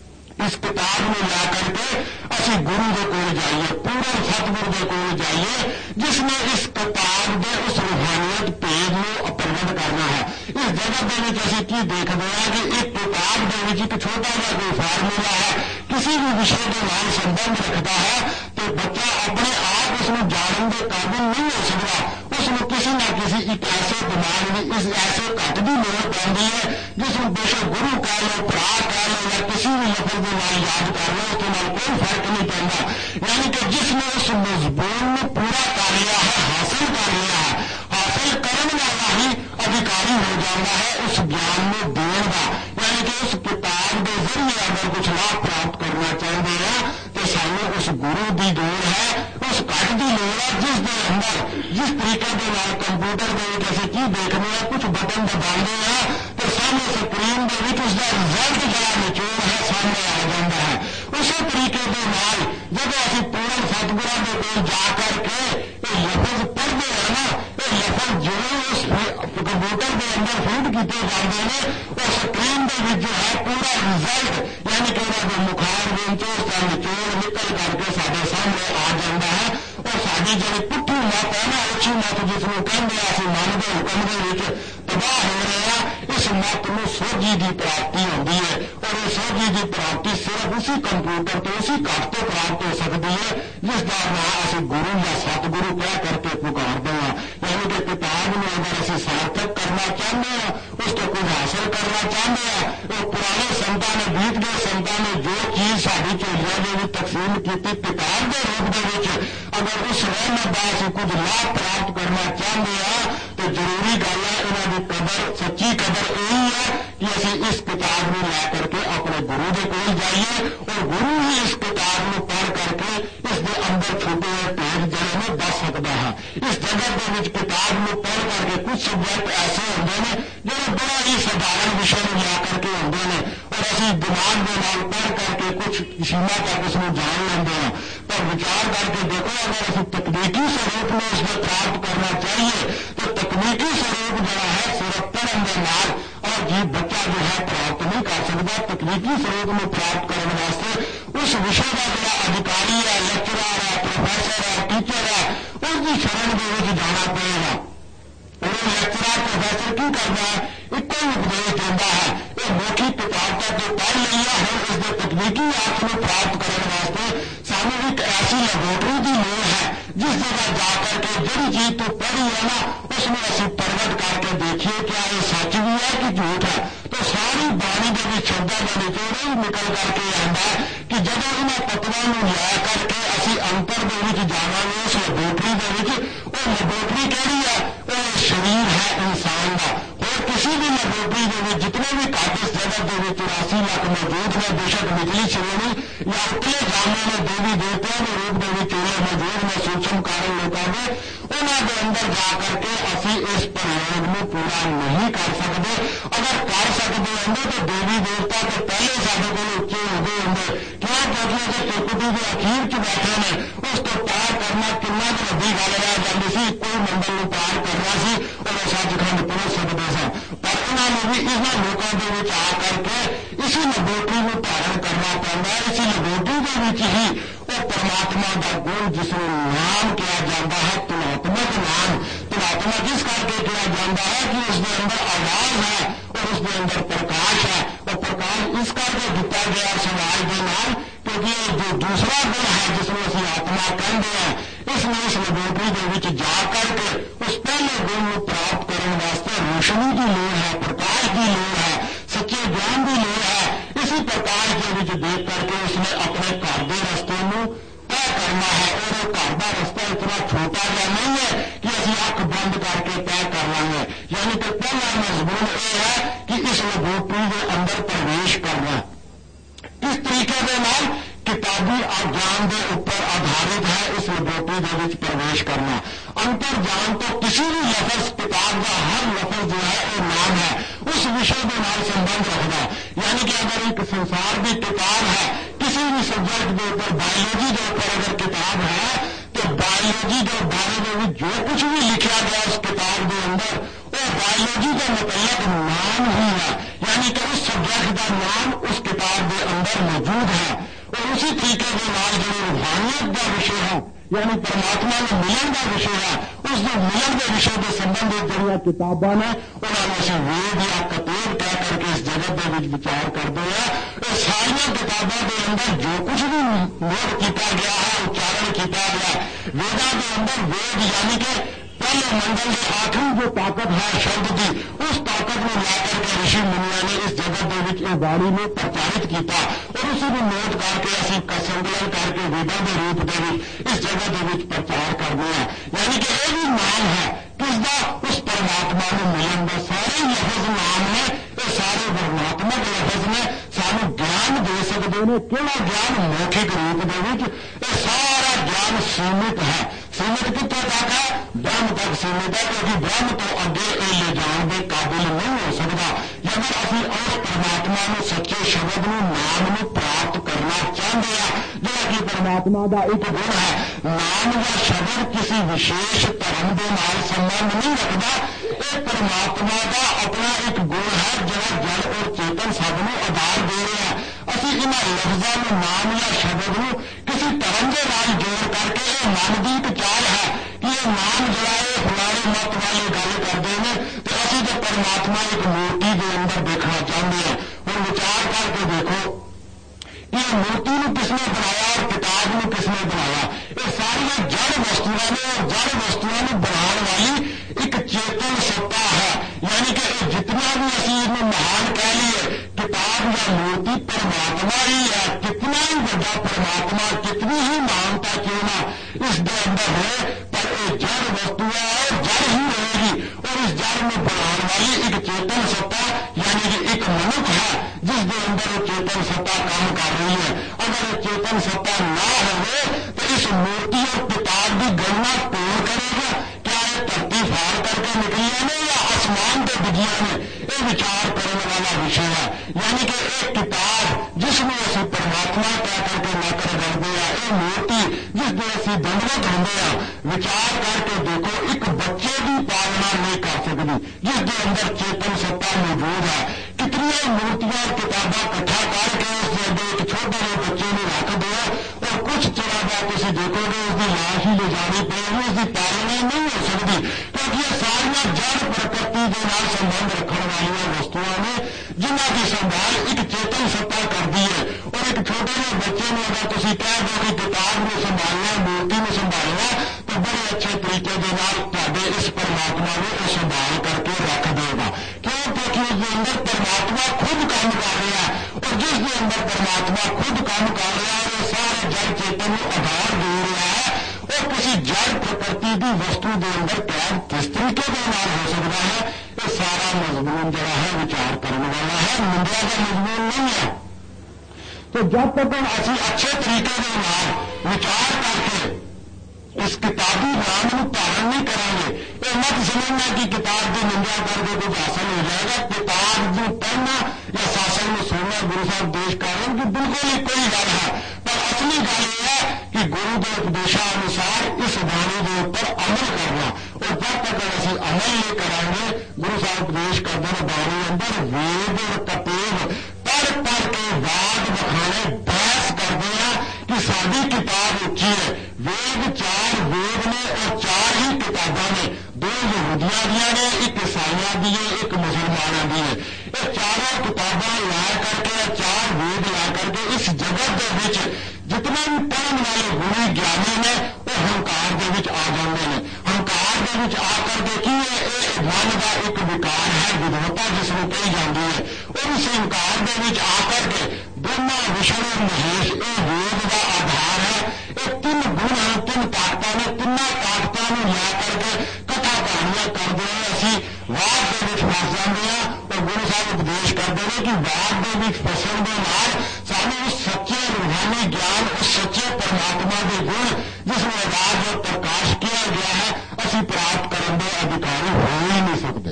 ਇਸ ਕਿਤਾਬ ਨੂੰ ਲੈ ਕਰਕੇ ਅਸੀਂ ਗੁਰੂ ਦੇ ਕੋਲ ਜਾਈਏ, ਪੂਰਨ ਸਤਿਗੁਰ ਦੇ ਕੋਲ ਜਾਈਏ, ਜਿਸ ਨੇ ਇਸ ਕਿਤਾਬ ਦੇ ਉਸ ਰੂਹਾਨੀਅਤ ਭੇਦ ਨੂੰ ਪ੍ਰਗਟ ਕਰਨਾ ਹੈ। ਇਸ ਜਗਤ ਦੇ ਵਿੱਚ ਅਸੀਂ ਕੀ ਦੇਖਦੇ ਹਾਂ ਕਿ ਇੱਕ ਕਿਤਾਬ ਦੇ ਵਿੱਚ ਇੱਕ ਛੋਟਾ ਜਿਹਾ ਕੋਈ ਫਾਰਮੂਲਾ ਹੈ, ਕਿਸੇ ਵੀ ਵਿਸ਼ੇ ਦੇ ਨਾਲ ਸੰਬੰਧ ਰੱਖਦਾ ਹੈ ਤੇ ਬੱਚਾ ਆਪਣੇ ਆਪ ਉਸ ਨੂੰ ਜਾਣਨ ਦੇ ਕਾਬਿਲ ਨਹੀਂ ਹੋ ਸਕਦਾ। ਉਸ ਨੂੰ ਕਿਸੇ ਨਾ ਕਿਸੇ ਇੱਕ ਐਸੇ ਦਿਮਾਗ ਦੀ, ਇਸ ਐਸੇ ਘੱਟ ਦੀ ਲੋੜ ਪੈਂਦੀ ਹੈ ਜਿਸ ਨੂੰ ਬੇਸ਼ੱਕ ਗੁਰੂ ਕਹਿ ਲਓ, ਭਰਾ ਕਹਿ ਲਓ ਜਾਂ ਕਿਸੇ ਵੀ ਲਫ਼ਜ਼ ਦੇ ਨਾਲ ਯਾਦ ਕਰ ਲਓ, ਉਸ ਦੇ ਨਾਲ ਕੋਈ ਫਰਕ ਨਹੀਂ ਪੈਂਦਾ। ਯਾਨੀ ਕਿ ਜਿਸ ਨੇ ਉਸ ਮਜ਼ਮੂਨ ਨੂੰ ਪੂਰਾ ਕਰ ਲਿਆ ਹੈ, ਹਾਸਿਲ ਕਰ ਲਿਆ ਹੈ, ਹਾਸਿਲ ਕਰਨ ਵਾਲਾ ਹੀ ਅਧਿਕਾਰੀ ਹੋ ਜਾਂਦਾ ਹੈ ਉਸ ਗਿਆਨ ਨੂੰ ਦੇਣ ਦਾ। ਯਾਨੀ ਕਿ ਉਸ ਕਿਤਾਬ ਦੇ ਜ਼ਰੀਏ ਅਗਰ ਕੁਝ ਲਾਭ ਪ੍ਰਾਪਤ ਕਰਨਾ ਚਾਹੁੰਦੇ ਹਾਂ ਤੇ ਸਾਨੂੰ ਉਸ ਗੁਰੂ ਦੀ ਲੋੜ ਹੈ, ਉਸ ਘਟ ਦੀ ਲੋੜ ਹੈ ਜਿਸ ਦੇ ਅੰਦਰ, ਜਿਸ ਤਰੀਕੇ ਦੇ ਨਾਲ ਕੰਪਿਊਟਰ ਦੇ ਵਿੱਚ ਅਸੀਂ ਕੀ ਦੇਖਦੇ ਹਾਂ, ਕੁਝ ਬਟਨ ਦਬਾਉਂਦੇ ਹਾਂ ਤੇ ਸਾਹਮਣੇ ਸਕਰੀਨ ਦੇ ਵਿੱਚ ਉਸਦਾ रिजल्ट यानी कि उन्होंने मुखार विचों उसका निचोड़ निकल करके साढ़े सामने आ जाता है और साड़ी जी पुट्ठी मत है ना अच्छी मत जिसनों कहते असं मन के हुक्म के तबाह हो रहे हैं इस मत में सोझी की प्राप्ति होती है और ये सोझी की प्राप्ति सिर्फ उसी कंप्यूटर तो उसी घट तो प्राप्त हो सकती है जिसका नाम असं गुरु या सतगुरु कह करके पुकारते हैं यानी कि किताब में अगर असं सार्थक करना चाहते हैं उसको कुछ हासिल करना चाहते हैं और पुराने संतां ने बीत गए संतां ने जो चीज साड़ी झोलिया के तकसीम की किताब के रूप के अगर उस रहमत का असं कुछ लाभ प्राप्त करना चाहते हैं तो जरूरी गल है इन्हों की कदर सच्ची कदर यही है कि असं इस किताब में लै करके अपने गुरु के कोल जाइए और गुरु ही इस किताब में पढ़ करके इसके अंदर छुपे हुए भेद जड़े में दस सकता है इस जगत के किताब में पढ़ करके कुछ सब्जैक्ट ऐसे होंगे ने जो बड़ा ही साधारण विषय में ला करके होंगे ने और असं दिमाग के नाल पढ़ करके कुछ सीमा तक उसमें जान लेंगे हैं पर विचार करके देखो अगर असं तकनीकी स्वरूप में उसमें प्राप्त करना चाहिए तो तकनीकी स्वरूप जो है सिर्फ पढ़ने के नाल और जी बच्चा जो है प्राप्त नहीं कर सकता तकनीकी स्वरूप में प्राप्त करने वास्ते उस विषय का जो अधिकारी है लेक्चरर है प्रोफैसर है टीचर है उसकी शरण के जाना पड़ेगा और लेक्चरर प्रोफैसर की करना है एक कोई उपदेश देता है ये मौखिक किताब का जो पढ़ लिया है इसके तकनीकी अर्थ में प्राप्त करने वास्ते सानू एक ऐसी लेबोरेटरी की लोड़ है जिस जगह जाकर के जिहड़ी चीज तो पढ़ी है ना उसमें असं प्रगट करके देखिए क्या ये सच भी है कि झूठ है तो सारी बाणी के शब्दों का निचोड़ ही निकल करके आता है कि जब इन्होंने पत्तों को लै करके असं अंतर के जावांगे उस लेबोरेटरी के वो लेबोरेटरी कहड़ी है वो शरीर है इंसान का और किसी भी लेबोरेटरी के जितने भी काट इस जगत के चौरासी लाख मौजूद ने बेशक निकली श्रेणी या उतले जाने में देवी देवताओं के रूप में चोले मौजूद ने सूक्ष्म कारण लोगों के उन्होंने अंदर जा करके असी इस प्रयोग में पूरा नहीं कर सकते अगर कर सकते होंगे तो देवी देवता तो पहले साढ़े को उच्चे होते होंगे क्यों क्योंकि अगर त्रिकुटी के अखीर च बैठे ने उस तो पार करना कितना की वड्डी गल रह जाती सी कोई मंडल में पार करना सी और सचखंड पहुंच सकते सन पर उन्होंने भी इन्होंने लोगों के आ करके इसी लेबोरेटरी में धारण करना पड़ता है इसी लेबोरेटरी के ही वो परमात्मा का गुण जिसमें नाम किया जाता है तुलात्मक नाम तुलात्मा जिस करके किया जाता है कि उसके अंदर आवाज है और उसके अंदर प्रकाश है और प्रकाश इस करके दिता गया समाज के नाम क्योंकि जो दूसरा गुण है जिसमें असं आत्मा कहते हैं इसमें इस लेबोरेटरी के जा करके उस पहले गुण को प्राप्त करने वास्ते रोशनी की लोड़ है प्रकाश की लोड़ है सच्चे ज्ञान की लोड़ है इसी प्रकाश के देख करके उसने अपने घर के रस्ते में तय करना है और घर का रस्ता इतना छोटा या नहीं है कि असं अख बंद करके तय कर लेंगे यानी कि पहला मजबून यह है कि इस लेबोरेटरी के अंदर प्रवेश करना किस तरीके के नाल किताबी ज्ञान के ऊपर आधारित है इस लेबोरेटरी के प्रवेश करना अंतर ज्ञान तो किसी भी लफज किताब का हर लफज जो है वो नाम है उस विषय के नाल संबंध रखता यानी कि अगर एक संसार की किताब है किसी भी सब्जेक्ट के ऊपर बायोलॉजी के ऊपर अगर किताब है तो बायोलॉजी के बारे में जो कुछ भी लिखा गया उस किताब के अंदर वो बायोलॉजी का मतलब नाम ही है यानी कि उस सब्जेक्ट का नाम उस किताब के अंदर मौजूद है और उसी तरीके के नाल जो रूहानियत का विषय है यानी परमात्मा में मिलन का विषय है उस जो मिलन के विषय के संबंधित जो किताबा ने उन्होंने असं वेद या कतेब कह करके इस जगत के विचार करते हैं ये सारिया किताबों के अंदर जो कुछ भी नोट किया गया है उच्चारण किया गया वेदा के अंदर वेद यानी कि पहले मंडल के आखिरी जो ताकत है शब्द की उस ताकत में ला करके ऋषि मुनिया ने इस जगत के वाणी में प्रचारित किया और उसी को नोट करके असं संकलन करके वेदा के रूप में इस जगत के प्रचार करने हैं यानी कि यह भी नाम है किसका उस परमात्मा में मिलन का सारे लफज नाम ने ये सारे वर्णात्मक लफज ने सानू ज्ञान दे सकते हैं केवल ज्ञान मौखिक रूप के सारा ज्ञान सीमित है सीमित कितों तक है ब्रह्म तक सीमित है क्योंकि ब्रह्म तो अगे ये ले जाने के काबिल नहीं हो सकता अगर असं उस परमात्मा में सच्चे शब्द में नाम में प्राप्त करना चाहते हैं जो कि परमात्मा का एक गुण है नाम या शब्द किसी विशेष धर्म के नाल संबंध नहीं रखता ये परमात्मा का अपना एक गुण है जो जड़ और चेतन सबनों आधार दे रहा ਇਹਨਾਂ ਲਫ਼ਜ਼ਾਂ ਨੂੰ, ਨਾਮ ਜਾਂ ਸ਼ਬਦ ਨੂੰ ਕਿਸੇ ਧਰਮ ਦੇ ਨਾਲ ਜੋੜ ਕਰਕੇ ਇਹ ਮਨ ਦੀ ਇੱਕ ਚਾਲ ਹੈ ਕਿ ਇਹ ਨਾਮ ਜਿਹੜਾ ਹੈ ਫਲਾਣੇ ਮਤ ਵਾਲੇ ਗੱਲ ਕਰਦੇ ਨੇ ਤੇ ਅਸੀਂ ਤਾਂ ਪਰਮਾਤਮਾ ਇੱਕ ਮੂਰਤੀ ਦੇ ਅੰਦਰ ਦੇਖਣਾ ਚਾਹੁੰਦੇ ਹਾਂ। ਹੁਣ ਵਿਚਾਰ ਕਰਕੇ ਦੇਖੋ कि मूर्ति ਨੂੰ किसने बनाया और किताब ਨੂੰ किसने बनाया। ये सारियां जड़ वस्तुओं ने और जड़ वस्तुओं ਨੂੰ बनाने वाली एक चेतन सत्ता है। यानी कि जितना भी असी इन्हें महान कह लीए किताब या मूर्ति परमात्मा ही है। कितना ही बड़ा परमात्मा, कितनी ही मानता क्यों ना इस दे अंदर है, पर ये जड़ वस्तु है और जड़ ही रहेगी। और इस जड़ में बनाने वाली एक चेतन सत्ता यानी कि एक मनुष्य है जिसके अंदर वो चेतन सत्ता काम कर रही है। अगर ये चेतन सत्ता ना हो तो इस मूर्ति और किताब की गणना कौन करेगा। क्या ये धरती फाड़ करके निकली है या आसमान के डिगिया ने, ये विचार करने वाला विषय है। यानी कि एक किताब जिसमें असी परमात्मा कह करके नकर करते हैं, ये मूर्ति जिसमें असी दंडवत होंगे हैं। विचार करके देखो एक बच्चे की पालना नहीं कर सकती जिसके अंदर चेतन सत्ता मौजूद है। कितनी मूर्तियां और किताबा इकट्ठा करके उसके अंदर एक छोटे से बच्चे को रख दो और कुछ चरा बाद तुम देखोगे उसकी लाश ही ले जानी पड़ेगी, उसकी पालना नहीं हो सकती क्योंकि ये सारियां जड़ प्रकृति के नाल संबंध रखने वाली वस्तुओं ने जिन्हों की संभाल एक चेतन सत्ता करती है। और एक छोटे से बच्चे ने अगर तुम कह दो कि किताब को संभालना, मूर्ति को संभालना, तो बड़े अच्छे तरीके के नाल तुहाडे इस परमात्मा को संभाल करके रख देगा। क्यों? क्योंकि उसके अंदर परमात्मा खुद काम कर रहा है और जिसके अंदर परमात्मा खुद काम कर रहा है वो सारे जड़ चेतन को आधार दे रहा है। और किसी जड़ प्रकृति की वस्तु के अंदर कैद किस तरीके के नाल हो सकता है, ये सारा मजमून जरा है विचार करने वाला है, निंदा का मजमून नहीं है। तो जब तक हम असी अच्छे तरीके के नाल विचार करके इस किताबी ज्ञान को धारण नहीं करेंगे, ये मत समझना कि किताब की निंदा करके कुछ हासिल हो जाएगा। किताब को पढ़ना या शासन में सुनना गुरु साहब देश कारण की बिल्कुल ही कोई गल है, पर असली गल यह है कि गुरु के उपदेशानुसार इस बाणी के ऊपर अमल करना। और जब तक असं अमल नहीं करेंगे, गुरु साहब उपदेश करते हैं बाणी अंदर वेद और कतेब पढ़ पढ़ के वाद बखाने बहस करते हैं कि साडी किताब उच्ची है। वेद चार वेद ने और चार ही किताबां ने, दो यहूदियां दियां ने, एक ईसाइयां दी है, एक मुसलमानों दी है। ये चारों किताबां ला करके चार वेद ला करके इस जगत के विच जितने भी पढ़ने वाले गुणी ज्ञानी ने वो हंकार के विच आ जाते हैं। हंकार के विच आ करके की मन का एक विकार है, विधवता जिसको कही जाती है, और उस हंकार के विच आ करके ब्रह्मा विष्णु महेश ये वेद का आधार है। ये तीन गुण हैं, तीन ताकतां ने, तिना ताकतां नूं ला करके कथा कहानियां करते हैं। असी वाद के विच फस जाते हैं और गुरु साहब उपदेश करते हैं कि वाद के विच फसन के नाल सानूं उस सच्चे रूहानी ज्ञान, उस सच्चे परमात्मा के गुण जिसमें आवाज और प्रकाश किया गया है, असी प्राप्त करने के अधिकारी हो ही नहीं सकते।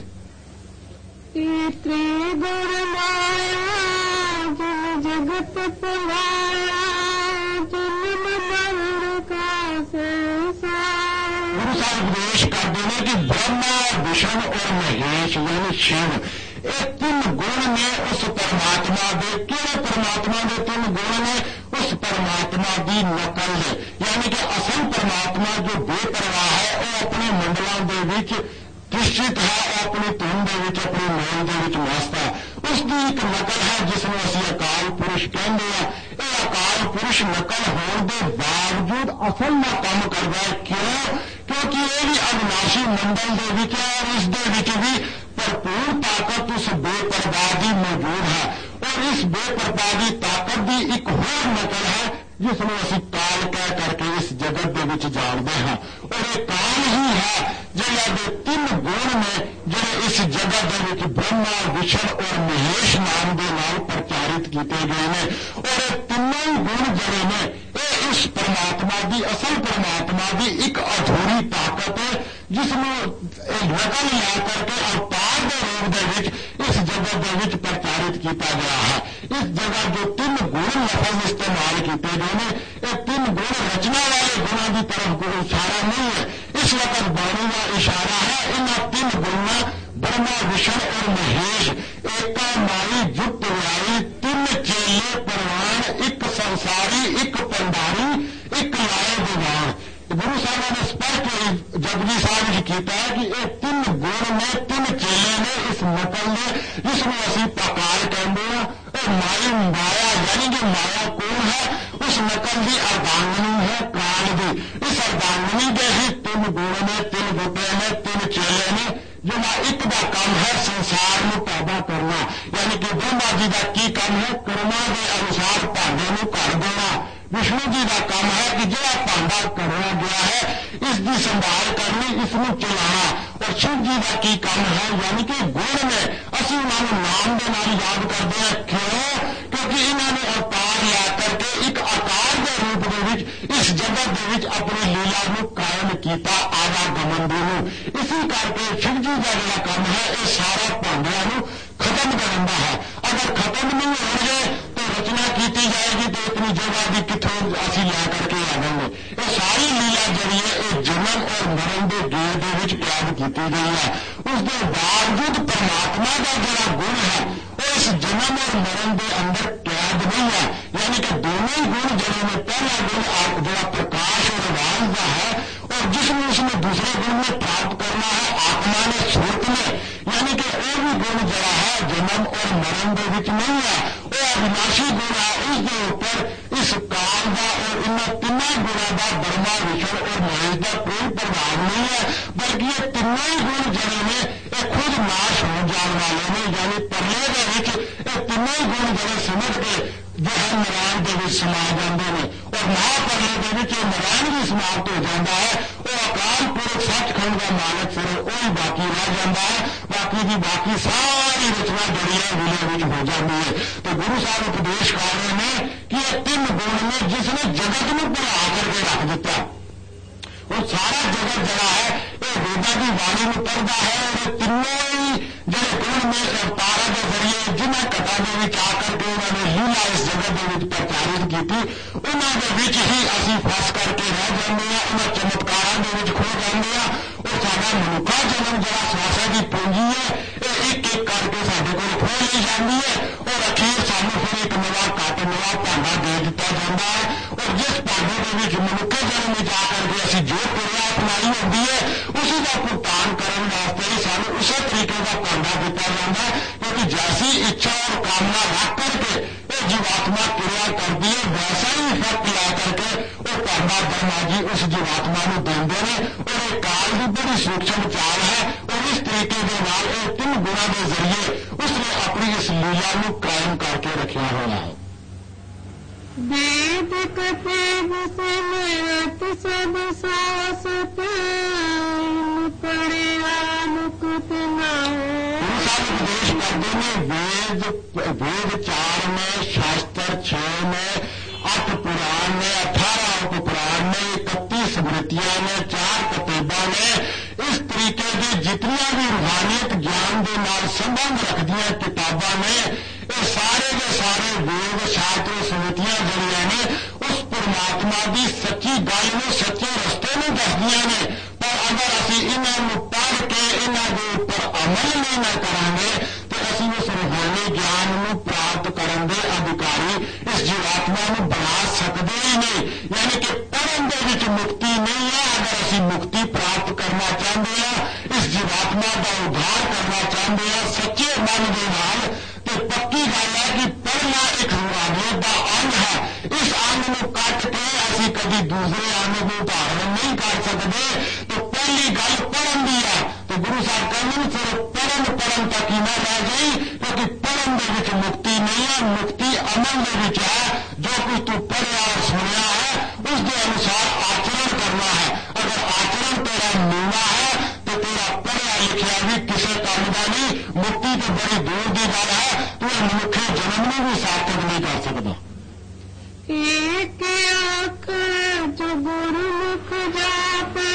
त्रिगुण माया जिन जगत पुराया जन्म मरण का संसार। गुरु साहब उपदेश करते हैं कि ब्रह्मा, विष्णु और महेश यानी शिव, ये तीन गुण ने उस परमात्मा के, किहड़े परमात्मा के तीन गुण ने? उस परमात्मा की नकल है। यानी कि असल परमात्मा जो बेपरवाह है वो अपने मंडलों के विच निश्चित है, अपनी धुन के विच, अपनी मान के विच मस्त है। उसकी एक नकल है जिसमें असी अकाल पुरुष कहते हैं। यह अकाल पुरुष नकल होने के बावजूद असल में काम करता है। क्यों? क्योंकि ये भी अविनाशी मंडल के विच है और इस दे विच भी भरपूर ताकत उस बेपरवाह की मौजूद है। और इस बेपरवाह की ताकत की एक होर नकल है जिसमें असी काल कह करके इस जगत के विच जानते हैं। और ये काल ही है जिहड़े तीन गुण ने जिहड़े इस जगत के विच ब्रह्मा, विष्णु और महेश नाम के नाल प्रचारित किए गए हैं। और ये तीनों ही गुण जिहड़े ने ये इस परमात्मा की, असल परमात्मा की एक अधूरी ताकत है जिसमें नकल ला करके अवतार के रूप के विच इस जगत के विच प्रचारित किया गया है। इस जगह जो तीन गुण लफज इस्तेमाल किए गए हैं, ये तीन गुण रचना वाले गुणों की तरफ कोई इशारा नहीं है। इस वक्त बाणी का इशारा है इन तीन गुणों ब्रह्मा, विष्णु और महेश एका माई जुट लाई तीन चेले परवान ਕੀਤਾ ਕਿ ਇਹ ਤਿੰਨ ਗੁਣ ਨੇ, ਤਿੰਨ ਚੇਲੇ ਨੇ ਇਸ ਨਕਲ ਦੇ, ਜਿਸ ਨੂੰ ਅਸੀਂ ਪਾਕਾਰ ਕਹਿੰਦੇ ਹਾਂ। ਇਹ ਮਾਈ ਮਾਇਆ ਯਾਨੀ ਕਿ ਮਾਇਆ ਕੌਣ ਹੈ? ਉਸ ਨਕਲ ਦੀ ਅਰਦਾਂਗਨੀ ਹੈ ਕਾਲ ਦੀ। ਇਸ ਅਰਦਾਂਗਨੀ ਦੇ ਹੀ ਤਿੰਨ ਗੁਣ ਨੇ, ਤਿੰਨ ਬੁੱਢੇ ਨੇ, ਤਿੰਨ ਚੇਲੇ ਨੇ, ਜਿਹਦਾ ਇੱਕ ਦਾ ਕੰਮ ਹੈ ਸੰਸਾਰ ਨੂੰ ਪੈਦਾ ਕਰਨਾ। ਯਾਨੀ ਕਿ ਬ੍ਰਹਮਾ ਜੀ ਦਾ ਕੀ ਕੰਮ ਹੈ? ਕਰਮਾਂ ਦੇ ਅਨੁਸਾਰ ਭਾਂਡੇ ਨੂੰ ਘੜ ਦੇਣਾ। ਵਿਸ਼ਨੂੰ ਜੀ ਦਾ ਕੰਮ ਹੈ ਕਿ ਜਿਹੜਾ ਭਾਂਡਾ ਘੜਿਆ ਗਿਆ ਹੈ ਇਸ ਦੀ ਸੰਭਾਲ ਕਰਨੀ, ਇਸ ਨੂੰ ਚਲਾਉਣਾ। ਔਰ ਸ਼ਿਵ ਜੀ ਦਾ ਕੀ ਕੰਮ ਹੈ? ਯਾਨੀ ਕਿ ਗੁਣ ਨੇ, ਅਸੀਂ ਉਹਨਾਂ ਨੂੰ ਨਾਮ ਦੇ ਨਾਲ ਯਾਦ ਕਰਦੇ ਹਾਂ। ਕਿਉਂ? ਕਿਉਂਕਿ ਇਹਨਾਂ ਨੇ ਅਵਤਾਰ ਲਿਆ ਕਰਕੇ ਇੱਕ ਆਕਾਰ ਦੇ ਰੂਪ ਦੇ ਵਿੱਚ ਇਸ ਜਗਤ ਦੇ ਵਿੱਚ ਆਪਣੀ ਲੀਲਾ ਨੂੰ ਕਾਇਮ ਕੀਤਾ, ਆਵਾਗਮਨ ਦੀ ਨੂੰ। ਇਸੇ ਕਰਕੇ ਸ਼ਿਵ ਜੀ ਦਾ ਜਿਹੜਾ ਕੰਮ ਹੈ ਇਹ ਸਾਰਾ ਭਾਂਡਿਆਂ ਨੂੰ ਖਤਮ ਕਰਨ ਦਾ ਹੈ। ਅਗਰ ਖਤਮ ਨਹੀਂ ਹੋਣਗੇ ਤਾਂ ਰਚਨਾ ਕੀਤੀ ਜਾਏਗੀ ਤੇ ਇਤਨੀ ਜਗ੍ਹਾ ਦੀ ਕਿੱਥੋਂ ਅਸੀਂ ਲੈ ਕਰਕੇ ਆ ਜਾਵਾਂਗੇ। ਇਹ ਸਾਰੀ ਲੀਲਾ ਜਿਹੜੀ ਹੈ ਇਹ ਜਨਮ ਔਰ ਮਰਨ ਦੇ ਗੇੜ ਦੇ ਵਿੱਚ ਪੈਦਾ ਕੀਤੀ ਗਈ ਹੈ। ਉਸ ਦੇ ਬਾਵਜੂਦ ਪਰਮਾਤਮਾ ਦਾ ਜਿਹੜਾ ਗੁਣ ਹੈ ਉਹ ਇਸ ਜਨਮ ਔਰ ਮਰਨ ਦੇ ਅੰਦਰ ਕੈਦ ਨਹੀਂ ਹੈ। ਯਾਨੀ ਕਿ ਦੋਨੋਂ ਹੀ ਗੁਣ ਜਿਹੜੇ ਨੇ, ਪਹਿਲਾ ਗੁਣ ਜਿਹੜਾ ਪ੍ਰਕਾਸ਼ ਔਰ ਆਵਾਜ਼ ਦਾ ਹੈ ਔਰ ਜਿਸ ਨੂੰ ਉਸਨੇ ਦੂਸਰੇ ਗੁਣ ਨੂੰ ਪ੍ਰਾਪਤ ਕਰਨਾ ਹੈ ਆਤਮਾ ਨੇ, ਸੁਰਤ ਨੇ, ਯਾਨੀ ਕਿ ਉਹ ਵੀ ਗੁਣ ਜਿਹੜਾ ਹੈ ਜਨਮ ਔਰ ਮਰਨ ਦੇ ਵਿੱਚ ਨਹੀਂ ਹੈ, ਉਹ ਅਵਿਨਾਸ਼ੀ ਗੁਣ ਹੈ। ਉਸ ਦੇ ਉੱਪਰ ਇਸ ਕਾਲ ਦਾ ਔਰ ਇਹਨਾਂ ਤਿੰਨਾਂ ਗੁਣਾਂ ਦਾ ਬ੍ਰਹਮਾ, ਵਿਸ਼ਨੂੰ ਔਰ ਮਹੇਸ਼ ਦਾ ਕੋਈ ਪ੍ਰਭਾਵ ਨਹੀਂ ਹੈ, ਬਲਕਿ ਇਹ ਤਿੰਨੋਂ ਹੀ ਗੁਣ ਜਿਹੜੇ ਨੇ ਇਹ ਖੁਦ ਨਾਸ਼ ਹੋ ਜਾਣ ਵਾਲੇ ਨੇ। ਯਾਨੀ ਪਰਲੇ ਦੇ ਵਿੱਚ ਇਹ ਤਿੰਨੋਂ ਹੀ ਗੁਣ ਜਿਹੜੇ ਸਮਝ ਕੇ ਜਹਨ ਨਰਾਇਣ ਦੇ ਵਿੱਚ ਸਮਾ ਜਾਂਦੇ ਨੇ ਔਰ ਮਹਾਪਰਲੇ ਦੇ ਵਿੱਚ ਇਹ ਨਰਾਇਣ ਵੀ ਸਮਾਪਤ ਹੋ ਜਾਂਦਾ ਹੈ। ਉਹ ਅਕਾਲ ਪੁਰਖ ਸੱਚਖੰਡ ਦਾ ਮਾਲਕ ਫਿਰ ਉਹ ਹੀ ਬਾਕੀ ਰਹਿ ਜਾਂਦਾ ਹੈ। ਬਾਕੀ ਦੀ ਬਾਕੀ ਸਾਰੀ ਰਚਨਾ ਜਿਹੜੀ ਹੈ ਵਿਲੇ ਵਿੱਚ ਹੋ ਜਾਂਦੀ ਹੈ। ਤੇ ਗੁਰੂ ਸਾਹਿਬ ਉਪਦੇਸ਼ ਕਰ ਰਹੇ ਨੇ ਕਿ ਇਹ ਤਿੰਨ ਗੁਣ ਨੇ ਜਿਸ ਨੇ ਜਗਤ ਨੂੰ ਭੁਲਾ ਕਰਕੇ ਰੱਖ ਦਿੱਤਾ। ਉਹ ਸਾਰਾ ਜਗਤ ਜਿਹੜਾ ਹੈ ਇਹ ਵੇਦਾਂ ਦੀ ਬਾਣੀ ਨੂੰ ਪੜ੍ਹਦਾ ਹੈ ਔਰ ਤਿੰਨੋਂ ਹੀ ਜਿਹੜੇ ਗੁਣ ਨੇ ਅਵਤਾਰਾਂ ਦੇ ਜ਼ਰੀਏ ਜਿਨ੍ਹਾਂ ਘਟਾਂ ਦੇ ਵਿੱਚ ਆ ਕਰਕੇ ਉਹਨਾਂ ਨੇ ਲੀਲਾ ਇਸ ਜਗਤ ਦੇ ਵਿੱਚ ਪ੍ਰਚਾਰਿਤ ਕੀਤੀ, ਉਹਨਾਂ ਦੇ ਵਿੱਚ ਹੀ ਅਸੀਂ ਫਸ ਕਰਕੇ ਰਹਿ ਜਾਂਦੇ ਹਾਂ, ਉਹਨਾਂ ਚਮਤਕਾਰਾਂ ਦੇ ਵਿੱਚ ਖੋ ਜਾਂਦੇ ਹਾਂ। ਉਹ ਸਾਡਾ ਮਨੁੱਖਾ ਜਨਮ ਜਿਹੜਾ ਸਵਾਸਾਂ ਦੀ ਪੂੰਜੀ ਹੈ ਇਹ ਇੱਕ ਇੱਕ ਕਰਕੇ ਸਾਡੇ ਕੋਲ ਖੋਹ ਲਈ ਜਾਂਦੀ ਹੈ ਔਰ ਅਖੀਰ ਸਾਨੂੰ ਫਿਰ ਇੱਕ ਨਵਾਂ ਕੱਟ, ਨਵਾਂ ਭਾਂਡਾ ਦੇ ਦਿੱਤਾ ਜਾਂਦਾ ਹੈ। ਔਰ ਜਿਸ ਭਾਂਡੇ ਦੇ ਵਿੱਚ ਮਨੁੱਖੇ ਜਨਮ ਵਿੱਚ ਆ ਕਰਕੇ ਅਸੀਂ ਜੋ ਕਿਰਿਆ ਅਪਣਾਈ ਹੁੰਦੀ ਹੈ ਉਸੇ ਦਾ ਭੁਗਤਾਨ ਕਰਨ ਵਾਸਤੇ ਹੀ ਸਾਨੂੰ ਉਸੇ ਤਰੀਕੇ ਦਾ ਭਾਂਡਾ ਦਿੱਤਾ ਜਾਂਦਾ ਹੈ। ਕਿਉਂਕਿ ਜੈਸੀ ਇੱਛਾ ਔਰ ਕਾਮਨਾ ਰੱਖ ਕਰਕੇ ਇਹ ਜੀਵਾਤਮਾ ਕਿਰਿਆ ਕਰਦੀ ਹੈ ਵੈਸਾ ਹੀ ਇਫੈਕਟ ਲਾ ਕਰਕੇ ਉਹ ਭਾਂਡਾ ਬ੍ਰਹਮਾ ਜੀ ਉਸ ਜੀਵਾਤਮਾ ਨੂੰ ਦਿੰਦੇ ਨੇ। ਔਰ ਇਹ ਕਾਲ ਦੀ ਬੜੀ ਸੂਖਮ ਚਾਲ ਹੈ ਔਰ ਇਸ ਤਰੀਕੇ ਦੇ ਨਾਲ ਇਹ ਤਿੰਨ ਗੁਣਾਂ ਦੇ ਜ਼ਰੀਏ ਉਸਨੇ ਆਪਣੀ ਇਸ ਲੀਲਾ ਨੂੰ ਕਾਇਮ ਕਰਕੇ ਰੱਖਿਆ ਹੋਇਆ ਹੈ। वेद कतेब सिमरत सब सासत पढ़िया मुकुत नाओ। उपदेश करते हैं वेद, वेद चार में, शास्त्र छह में, अठ पुराण में, अठारह उपपुराण में, इकतीस स्मृतियां में, चार कतेबा में, इस तरीके की जितनियां भी रूहानियत ज्ञान के नाल संबंध रखदियां किताबां ने ये सारे के सारे वेद शास्त्र स्मृतियां जड़ियां ने उस परमात्मा की सच्ची गल में सच्चे रस्ते में दसदियां ने। पर अगर असी इन्हों पढ़ के इन्हों के ऊपर अमल नहीं न करांगे तो असी उस रूहानी ज्ञान को प्राप्त करने के अधिकारी इस जीवात्मा को बना सकते ही नहीं। यानी कि पढ़न के विच मुक्ति नहीं है। अगर असी मुक्ति प्राप्त करना चाहते हैं, इस जीवात्मा का उद्धार करना चाहते हैं सच्चे मन के नाल, तो पक्की गल है कि पढ़ना एक रूहानियत का अंग है। इस अंग को कट के असी कभी दूसरे अंग को धारण नहीं कर सकते। तो पहली गल पढ़न की है। तो गुरु साहब कहते सिर्फ पढ़न पढ़न तक ही न रह गई, क्योंकि पढ़न के विच मुक्ति नहीं है, मुक्ति अमल के विच है। जो कुछ तू पढ़िया और सुनिया है उसके अनुसार आचरण करना है। अगर आचरण तेरा नीवा है तो तेरा पढ़िया लिखिया भी किसी काम का नहीं। मुक्ति तो बड़ी दूर की गल है, तू मनुखे जन्म में भी सार्थक नहीं कर सकता। एक आंख जो गुरुमुख जापे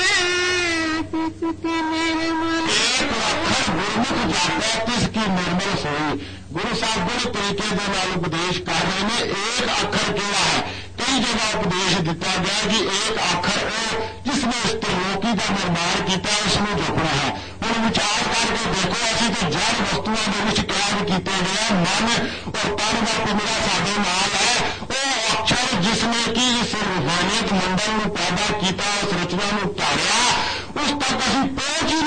तिसकी निर्मल, एक अखर गुरुमुख जापे तिसकी निर्मल सोई। गुरु साहब बड़े तरीके के नाल उपदेश कर रहे हैं। एक अखर केड़ा है, कई जगह उपदेश दिता गया कि एक अखर वो जिसने इस त्रिलोकी का निर्माण किया उसमें जपना है। हम विचार करके देखो, असी तो जड़ वस्तुओं के विच कैद किए गए मन और तन का पिंजरा साडे नाल है। वो अक्षर जिसने कि इस रूहानियत मंडल को पैदा किया, उस रचना को ढालिया, उस तक असी पहुंच ही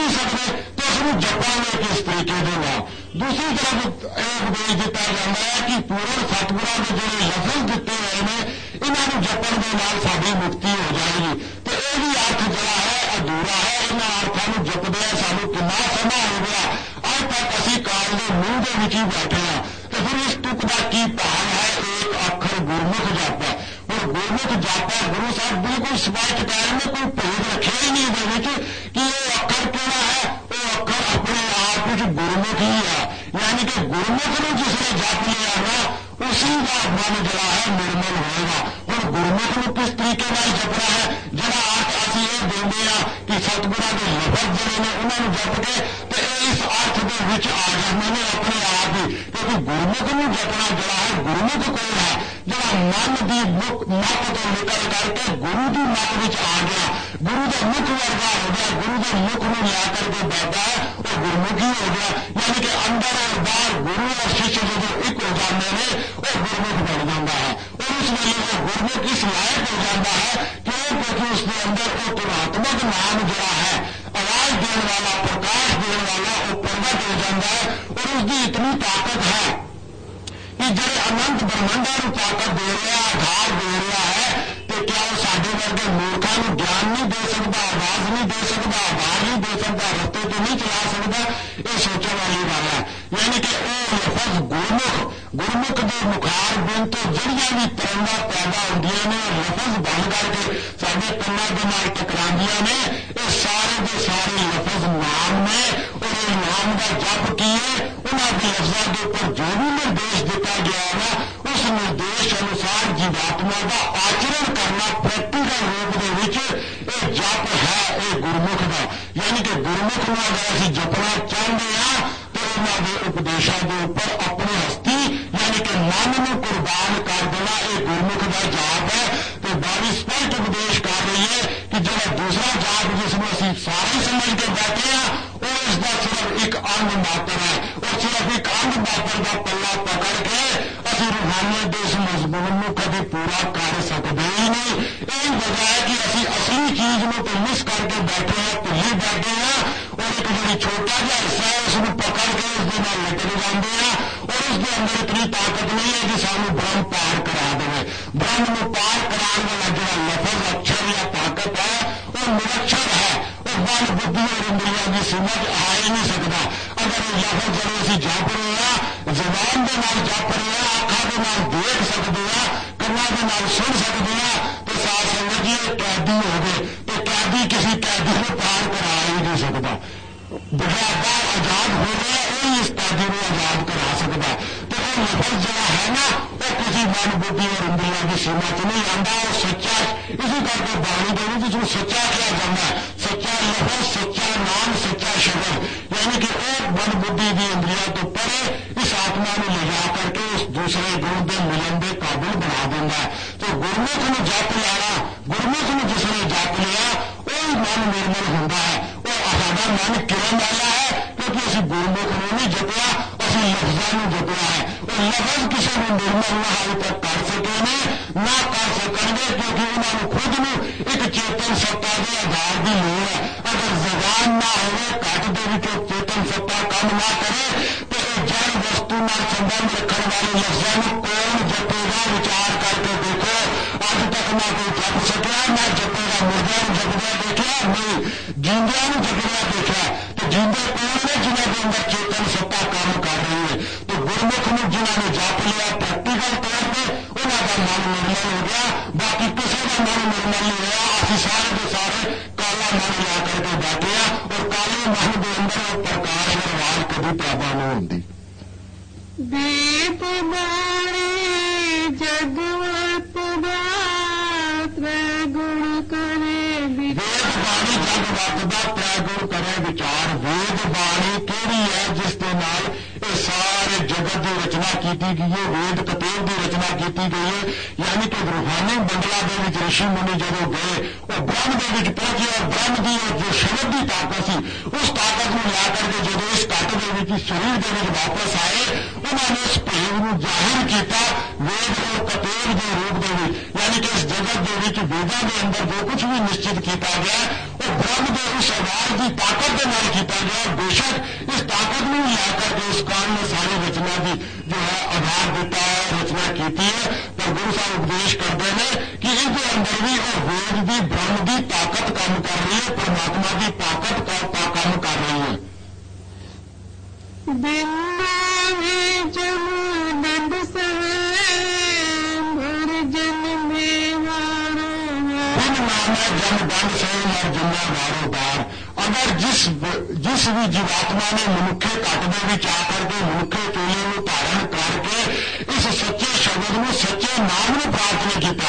ਗੁਰਮੁਖ ਜਾਪੈ ਗੁਰੂ ਸਾਹਿਬ ਬਿਲਕੁਲ ਸਪਸ਼ਟ ਕਹਿ ਰਹੇ ਨੇ, ਕੋਈ ਭੇਦ ਰੱਖਿਆ ਹੀ ਨਹੀਂ ਇਹਦੇ ਵਿੱਚ ਕਿ ਉਹ ਅੱਖਰ ਕਿਹੜਾ ਹੈ। ਉਹ ਅੱਖਰ ਆਪਣੇ ਆਪ ਵਿੱਚ ਗੁਰਮੁਖ ਹੀ ਹੈ, ਯਾਨੀ ਕਿ ਗੁਰਮੁਖ ਨੂੰ ਜਿਸਨੇ ਜਪ ਲਿਆ ਨਾ ਉਸੀ ਦਾ ਮਨ ਜਿਹੜਾ ਹੈ ਨਿਰਮਲ ਹੋਏਗਾ। ਹੁਣ ਗੁਰਮੁਖ ਨੂੰ ਕਿਸ ਤਰੀਕੇ ਨਾਲ ਜਪਣਾ ਹੈ, ਜਿਹੜਾ ਅਰਥ ਅਸੀਂ ਇਹ ਦਿੰਦੇ ਹਾਂ ਕਿ ਸਤਿਗੁਰਾਂ ਦੇ ਲਫ਼ਜ਼ ਜਿਹੜੇ ਨੇ ਉਹਨਾਂ ਨੂੰ ਜਪ ਕੇ ਤੇ ਇਸ ਅਰਥ ਦੇ ਵਿੱਚ ਆ ਜਾਂਦੇ ਨੇ ਆਪਣੇ ਆਪ ਹੀ, ਕਿਉਂਕਿ ਗੁਰਮੁਖ ਨੂੰ ਜਪਣਾ ਜਿਹੜਾ ਹੈ, ਗੁਰਮੁਖ ਕੌਣ ਹੈ, ਜਿਹੜਾ ਮਨ ਦੀ ਮੁੱਖ ਮੱਤ ਤੋਂ ਨਿਕਲ ਕਰਕੇ ਗੁਰੂ ਦੀ ਮੱਤ ਵਿੱਚ ਆ ਗਿਆ, ਗੁਰੂ ਦੇ ਮੁੱਖ ਵਰਗਾ ਹੋ ਗਿਆ, ਗੁਰੂ ਦੇ ਮੁੱਖ ਨੂੰ ਲਿਆ ਕਰਕੇ ਬੈਠਾ ਹੈ, ਉਹ ਗੁਰਮੁਖ ਹੀ ਹੋ ਗਿਆ। ਯਾਨੀ ਕਿ ਅੰਦਰ ਔਰ ਬਾਹਰ ਗੁਰੂ ਔਰ ਸਿੱਖ ਜਦੋਂ ਇੱਕ ਹੋ ਜਾਂਦੇ ਨੇ ਉਹ ਗੁਰਮੁਖ ਬਣ ਜਾਂਦਾ ਹੈ। और उस वेले वो गुरमुख इस लायक हो जाता है क्यों, क्योंकि उसके अंदर वो तुरात्मक नाम जड़ा है, आवाज देने वाला, प्रकाश देने वाला वो प्रगट हो जाता है। और उसकी इतनी ताकत है कि ਜਿਹੜੇ अनंत ब्रह्मांडा ਨੂੰ ताकत दे रहा, आधार दे रहा है, तो क्या वो साडे वर्गे मूर्खों को ज्ञान नहीं दे सकता, आवाज नहीं दे सकता, आधार नहीं दे सकता, रस्ते तो नहीं चला सकता? ये सोचने वाली गल है। यानी कि वो लफज गुरमुख, गुरमुख के मुखार बिन तो जड़ियां भी तरंगा पैदा होंदियां ने, लफज बन करके साडे कन्नां दे नाल टकरांदियां ने, ये सारे के सारे लफज नाम ने। और इस नाम का जप की है, उन्होंने लफ्जों के ऊपर जो भी निर्देश दिता गया ना, उस निर्देश अनुसार जीवात्मा का आचरण करना प्रैक्टिकल रूप के विच ये जप है, ये गुरमुख का। यानी कि गुरमुख में अगर असीं जपना चाहते हैं तो उन्होंने उपदेशों के ऊपर अपनी हस्ती यानी कि मन में कुर्बान कर देना, ये गुरमुख का जाप है। तो बाणी स्पष्ट उपदेश कर रही है कि जो दूसरा जाप जिसमें असीं सारे समझ के बैठे हैं वो इसका सिर्फ एक अंग मात्र है, और सिर्फ एक अंग मात्र का पल्ला पकड़ के असीं रूहानियत के इस मजमून को कभी पूरा कर सकते ही नहीं। यही वजह है कि असीं असली चीज में तो मिस करके बैठे हैं, भुली बैठे हैं, और एक जी छोटा जिहा हिस्सा है उसको पकड़ के उसके नाल लटक जाते हैं, और उसके अंदर इतनी ताकत नहीं है कि सानू ब्रह्म पार करा देवे। ब्रह्म को पार कराने वाला जो लफज अक्षर या ताकत है वो निरक्षर है, वो मन बुद्धि और इंद्रियों की समझ आ ही नहीं सकता। अगर ये लफज जब असीं जप रहे हैं, जबान के नाल जप रहे हैं, अखां के नाल देख सकते हैं, कन्नां के नाल सुन सकते हैं, तो साथ संगत जी कैदी हो गए, तो कैदी किसी कैदी को पार करा ही नहीं सकता। बगैर आजाद हो गया वही इस कैदी को आजाद करा सकता। तो वो लफज जरा है ना वो किसी मन बुद्धि और इंद्रियों की सीमा च नहीं आंदा, वो सच्चा। इसी करके बाणी दे विच उसनूं सच्चा किया जाता है, सच्चा लफज, सच्चा नाम, सच्चा शब्द, यानी कि वो मन बुद्धि की इंद्रियों तो परे इस आत्मा को ले जा करके उस दूसरे गुण के मिलन के काबिल बना देता है। तो गुरमुख ने जप लिया, गुरमुख ने जिसने जप लिया वही मन निर्मल होता है। वो साडा मन किरण वाला है क्योंकि असीं गुरमुख ने नहीं जपिया, असीं लफ्जां नूं जपिया है। और लफज किसी को निर्मल ना हाल तक कर सके ने ना कर सकेंगे, क्योंकि उन्होंने खुद नूं एक चेतन सत्ता के आधार की लोड़ है। अगर जबान ना हो, घट दे विचों चेतन सत्ता काम ना करे तो जड़ वस्तु नाल संबंध रखने वाले लफ्जां नूं कौन जपेगा? विचार करके देखो। अज तक ना कोई जप सकिया, ना जपेगा। मुर्दियां नूं जपदियां देखिया नहीं, जींदियां नूं जपदियां देखिया। तो जींदे कौन ने जिन्हां दे अंदर चेतन सत्ता काम कर रही है? तो गुरमुख नूं जिन्हां ने जप लिया प्रैक्टिकल तौर पर उन्हां दा मन निर्मल हो गया, बाकी किसी का मन निर्मल नहीं होया। असीं सारे के सारे काला मन ला करके बैठे हैं, और काले मन के अंदर वो प्रकाश और आवाज कभी पैदा नहीं होती। वेद बाणी जगवत त्रैगुण करे वेद बाणी जगवत दा त्रैगुण करे विचार। वेद बाणी केड़ी है जिसके नाल ये सारे जगत की रचना की गई है, वेद कतेब की रचना की गई है। यानी कि रूहानी मंडला के विच ऋषि मुनि जदों गए वो ब्रह्म के विच पहुंचे, और ब्रह्म की जो शब्द की ताकत सी उस ताकत को ला करके जदों इस घट के विच शरीर के विच वापस आए, उन्होंने इस भेद को जाहिर किया वेद और कतेब के रूप के विच। यानी कि इस जगत के विच वेदां के अंदर जो कुछ भी निश्चित किया गया वो ब्रह्म के उस आवाज की ताकत के नाल किया गया। बेशक इस ताकत को ला करके उस काल ने सारी रचना की जो है आधार दिता है, रचना की है। पर गुरु साहब उपदेश करते हैं कि इनके अंदर भी और वेद की ब्रह्म की ताकत काम कर रही है, परमात्मा की ताकत का काम कर रही है। जम नंद सह भर जन मेवा है जन दंड से या जिन्ना बारो बार। अगर जिस जिस भी जीवात्मा ने मनुखे घट दे विच आकर के मनुखे चोले को धारण करके इस सच्चे शब्द में सच्चे नाम में प्राप्त नहीं किया,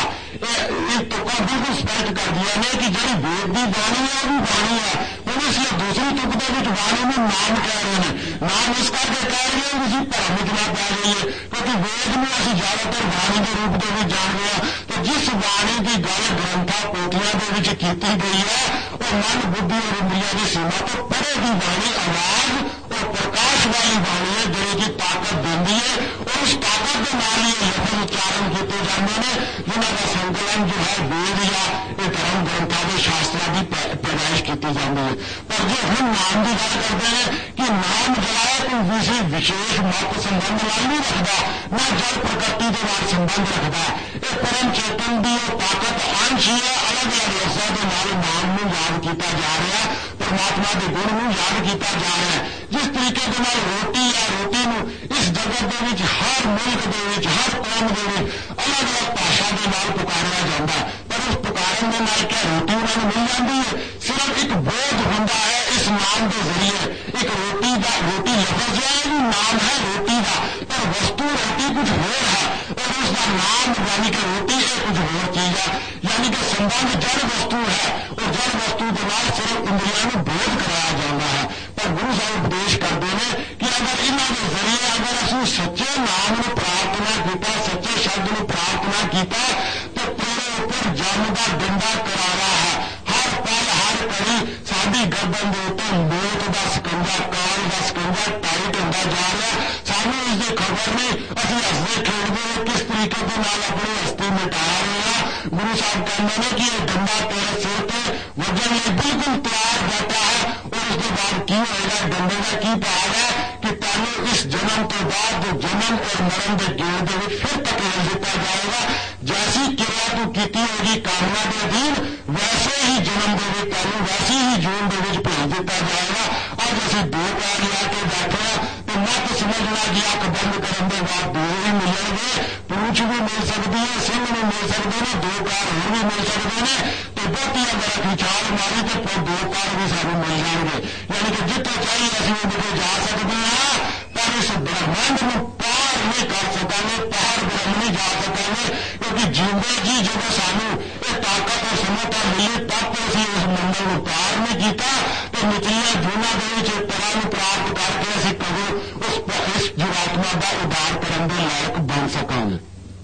ये तुक्का बिल्कुल स्पष्ट कर दिया ने कि जी वेद की बाणी है वो बाणी है। हम इसलिए दूसरी तुक के बाणी में नाम कह रहे हैं, नाम इस करके कह रहे हैं किसी भरम च ना पै जाइए, क्योंकि वेद में असं ज्यादातर बाणी के रूप में जानते हैं। तो जिस बाणी की गल ग्रंथा पोथियां के की गई है वो मन बुद्धि और इंद्रिया की सीमा तो परे की बाणी आवाज और प्रकाश वाली बाणी है जी की ताकत देती है, और उस ताकत के नाल ही लफ्ज उच्चारण किए जाते हैं जिन्होंने संकलन जो है वेद या धर्म ग्रंथों के शास्त्रों की पैदाइश की जाती है। पर जो हम नाम की गल करते हैं कि नाम जो है कोई किसी विशेष मत संबंध नाल नहीं रखता, न जड़ प्रकृति के नाल संबंध रखता, ये परम चेतन की ताकत अंश ही है। अलग अलग लफ्जों के नाल नाम में याद किया जा रहा है, परमात्मा के गुण में याद किया जा रहा है। जिस तरीके के नाल रोटी या रोटी नूं इस जगत के विच हर मुल्क के विच हर कौम के विच अलग अलग भाषा के नाल पुकारिया जाता है, पर उस पुकारन के नाल क्या रोटी उन्होंने मिल जाती है? सिर्फ एक बोध होता है इस नाम के जरिए। एक रोटी का रोटी लफ्ज है भी नाम है रोटी का, पर वस्तु रोटी कुछ होर है और उसका नाम यानी कि रोटी है कुछ होर चीज है, यानी कि संबंध जड़ वस्तु है और जड़ वस्तु के नाल सिर्फ इंद्रियों को बोध कराया जाता है। पर गुरु साहब उपदेश करते हैं कि अगर इन्हों के जरिए अगर असं सच्चे नाम को प्राप्त ना किया, सच्चे शब्द को प्राप्त ना किया, तो तेरे ऊपर जम का डंडा करारा है। हर पल हर घड़ी साडी गर्दन के उत्ते मौत का सकंजा, काल का सकंजा टाइट होता जा रहा। सानू इसकी खबर नहीं, असं हसते खेलते किस तरीके के नाल अपनी हस्ती मिटा रहे हैं। गुरु साहब कहते हैं कि यह डंडा तेरे सिर पर वजन में बिल्कुल तैयार बैठा है, और उसके बाद की होगा डंडे का की भाव है कि तेनों इस जन्म के बाद जो जन्म और मरण के जोड़ के फिर धकेल दिता जाएगा। जैसी क्रिया तू की होगी कामना के अधीन, वैसे ही जन्म के तेनों वैसे ही जून के भेज दिता जाएगा। अब असं दो पैर लैके बैठे हैं तो मत समझना कि अख बंद करने के बाद दो भी मिलेंगे, पूछ भी मिल सकती है, सिंह भी मिल सकते हैं, दो पैर होर भी मिल सकते हैं। तो बहुती अगर अभी छाल मारी तो फिर दो पैर भी सानू मिल जाएंगे, यानी कि जितने चाहिए असं उनके जा सकते हैं, पर इस ब्रह्मांड में पार नहीं कर सकेंगे, पार ब्रह्म नहीं जा सकेंगे, क्योंकि जींदे जी जो सानू ये ताकत और समता मिली तब तो असं उस मंडल को पार नहीं किया, तो निचलिया जूना के परा प्राप्त करके असं कभी उस इस जीवात्मा का उद्धार करने के लायक बन सकांगे।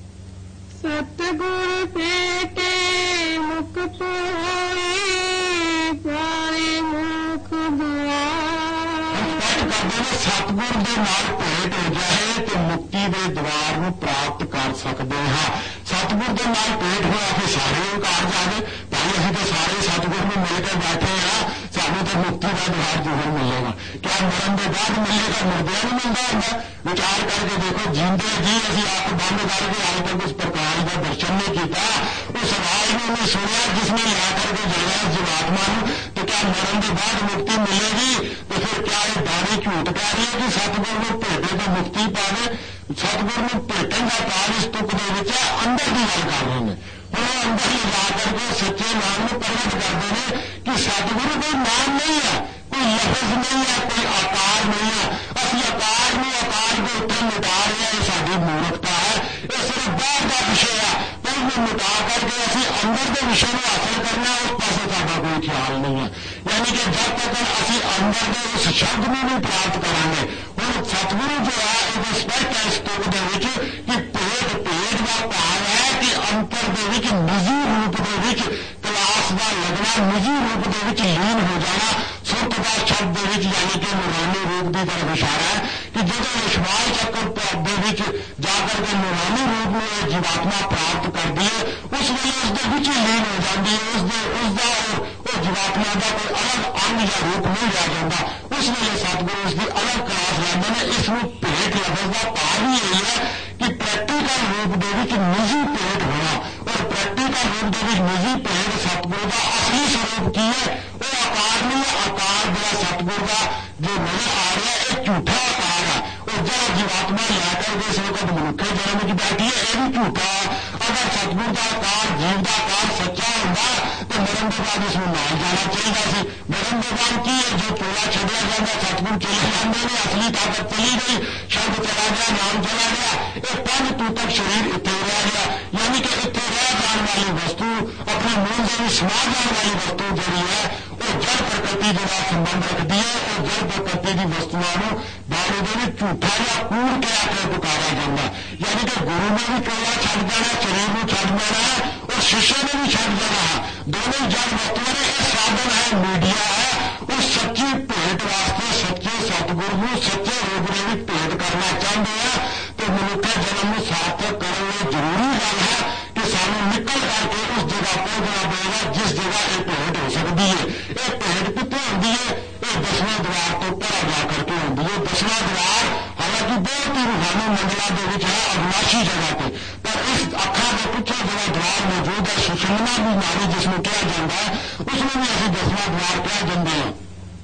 सतगुर भेटे मुक्त होए प्यारे मुख द्वार। सतगुर के नाल भेंट हो जाए तो मुक्ति के द्वार को प्राप्त कर सकते हैं। सतगुर के नाल भेंट होया कि सारे ओंकार जावे, भाई असं तो सारे सतगुर में मिलकर बैठे हैं, सानू तो मुक्ति का द्वार जरूर मिलेगा। क्या मरण के बाद मिलेगा? मुर्दिया नहीं मिलता होंगे। विचार करके देखो, जींदे जी असं अख बंद करके अज तक उस प्रकार का दर्शन नहीं किया, उस आवाज में उन्हें सुनिया जिसने ला करके जाया इस जीवात्मा को, तो क्या मरण के बाद मुक्ति मिलेगी? तो फिर क्या ये बाणी झूठ कह रही है कि सतगुर को भेटे तो मुक्ति पावे? सतगुर को भेटन का काल इस तुक के अंदर की गल कर रहे हैं। हम अंदर ही ला करके सच्चे नाम को प्रगट करते हैं कि सतगुरु कोई नाम नहीं है, कोई लफ्ज नहीं है, कोई आकार नहीं है। असं आकार में आकार के उत्तर मिटा रहे हैं, साड़ी मूर्खता है, यह सिर्फ बाहर का विषय है, पर वो मिटा करके असं अंदर के विषय को हासिल करना उस पास साडा कोई ख्याल नहीं है। यानी कि जब तक असं अंदर के उस शब्द में नहीं प्राप्त करांगे। हम सतगुरु जो है वो स्पष्ट है इस तुक के विच कि भेद भेद का भाव है कि अंतर के विच निजी रूप के विच क्लास का लगना, निजी रूप के विच लीन हो जाना। सुरत का शब्द के विच यानी कि नूरानी रूप की तरफ इशारा है कि जो विश्वास चक्र के विच जाकर के नूरानी रूप में जीवात्मा प्राप्त करती है, उस वे उसके विच लीन हो जाती है। उसका जीवात्मा का कोई अलग अंग या रूप नहीं रह जाता, उस वे सतगुरु उसकी अलग क्लास लेते हैं। इसमें भेंट लफ्ज का भाव ही यही है कि प्रैक्टिकल रूप के निजी भेंट होना, और प्रैक्टिकल रूप के निजी भेंट सतगुरु का असली स्वरूप की है वो आकार नहीं है। आकार जो सतगुरु का जो नजर आ रहा है एक झूठा आकार है, और जब जीवात्मा लैकर के इस वक्त मनुखे जन्म की बैठी है, यह भी झूठा। अगर सतगुरु का आकार जीव का आकार सच्चा होता तो ਮਰਨ ਦੇ ਬਾਅਦ ਇਸ ਨੂੰ ਨਾਲ ਜਾਣਾ ਚਾਹੀਦਾ ਸੀ। ਮਰਨ ਦੇ ਬਾਅਦ ਕੀ ਹੈ, ਜੋ ਚੋਲਾ ਛੱਡਿਆ ਜਾਂਦਾ, ਸਤਿਗੁਰੂ ਚਲੇ ਜਾਂਦੇ ਨੇ, ਅਸਲੀ ਤਾਕਤ ਚਲੀ ਗਈ, ਸ਼ਬਦ ਚਲਾ ਗਿਆ, ਨਾਮ ਚਲਾ ਗਿਆ, ਇਹ ਪੰਜ ਤੂਤਕ ਸਰੀਰ ਇੱਥੇ ਰਹਿ ਗਿਆ। ਯਾਨੀ ਕਿ ਇੱਥੇ ਰਹਿ ਜਾਣ ਵਾਲੀ ਵਸਤੂ, ਆਪਣੇ ਮੂਲ ਦੇ ਵਿੱਚ ਸਮਾ ਜਾਣ ਵਾਲੀ ਵਸਤੂ ਜਿਹੜੀ ਹੈ ਉਹ ਜੜ ਪ੍ਰਕਿਰਤੀ ਦੇ ਨਾਲ ਸੰਬੰਧ ਰੱਖਦੀ ਹੈ। ਉਹ ਜੜ ਪ੍ਰਕਿਰਤੀ ਦੀ ਵਸਤੂਆਂ ਨੂੰ ਬਾਣੀ ਦੇ ਵਿੱਚ ਝੂਠਾ ਜਾਂ ਕੂੜ ਕੇ ਆ ਕੇ ਪੁਕਾਰਿਆ ਜਾਂਦਾ। ਯਾਨੀ ਕਿ ਗੁਰੂ ਨੇ ਵੀ ਚੋਲਾ ਛੱਡ ਜਾਣਾ, ਸਰੀਰ ਨੂੰ ਛੱਡ ਜਾਣਾ ਹੈ, ਔਰ ਸ਼ਿਸ਼ੇ ਨੇ ਵੀ ਛੱਡ ਜਾਣਾ ਹੈ। ਦੋਨੋਂ ਜੜ ਵਸਤੂਆਂ ਨੇ ਇਹ ਸਾਧਨ ਹੈ, ਮੀਡੀਆ ਹੈ। ਉਹ ਸੱਚੀ ਭੇਟ ਵਾਸਤੇ ਸੱਚੇ ਸਤਿਗੁਰੂ ਨੂੰ ਸੱਚੇ ਰੂਪ ਦੇ ਵਿੱਚ ਭੇਟ ਕਰਨਾ ਚਾਹੁੰਦੇ ਆ ਤੇ ਮਨੁੱਖੀ ਜਨਮ ਨੂੰ ਸਾਰਥਕ ਕਰਨ ਲਈ ਜ਼ਰੂਰੀ ਗੱਲ ਹੈ ਕਿ ਸਾਨੂੰ ਨਿਕਲ ਕਰਕੇ ਉਸ ਜਗ੍ਹਾ ਪਹੁੰਚਣਾ ਪਏਗਾ ਜਿਸ ਜਗ੍ਹਾ ਇਹ ਭੇਟ ਹੋ ਸਕਦੀ ਹੈ। ਇਹ ਭੇਟ ਕਿੱਥੇ ਹੁੰਦੀ ਹੈ? ਇਹ ਦਸਵੇਂ ਦਵਾਰ ਤੋਂ ਪਰਾਂ ਜਾ ਕਰਕੇ ਹੁੰਦੀ ਹੈ। ਦਸਵਾਂ ਦਵਾਰ ਹਾਲਾਂਕਿ ਬਹੁਤ ਹੀ ਰੂਹਾਨੀ ਮੰਡਲਾਂ ਦੇ ਵਿੱਚ ਹੈ, ਅਵਿਨਾਸ਼ੀ ਜਗ੍ਹਾ ਤੇ, ਪਰ ਇਸ ਅੱਖਾਂ ਦੇ ਪਿੱਛੇ ਜਿਹੜਾ ਦਵਾਰ ਮੌਜੂਦ ਹੈ, ਸੁਸ਼ਮਨਾ ਦੀ ਨਾੜੀ ਜਿਸ ਨੂੰ ਕਿਹਾ ਜਾਂਦਾ ਹੈ, ਉਸ ਨੂੰ ਵੀ ਅਸੀਂ ਦਸਵਾਂ ਦਵਾਰ ਕਹਿ ਦਿੰਦੇ ਹਾਂ।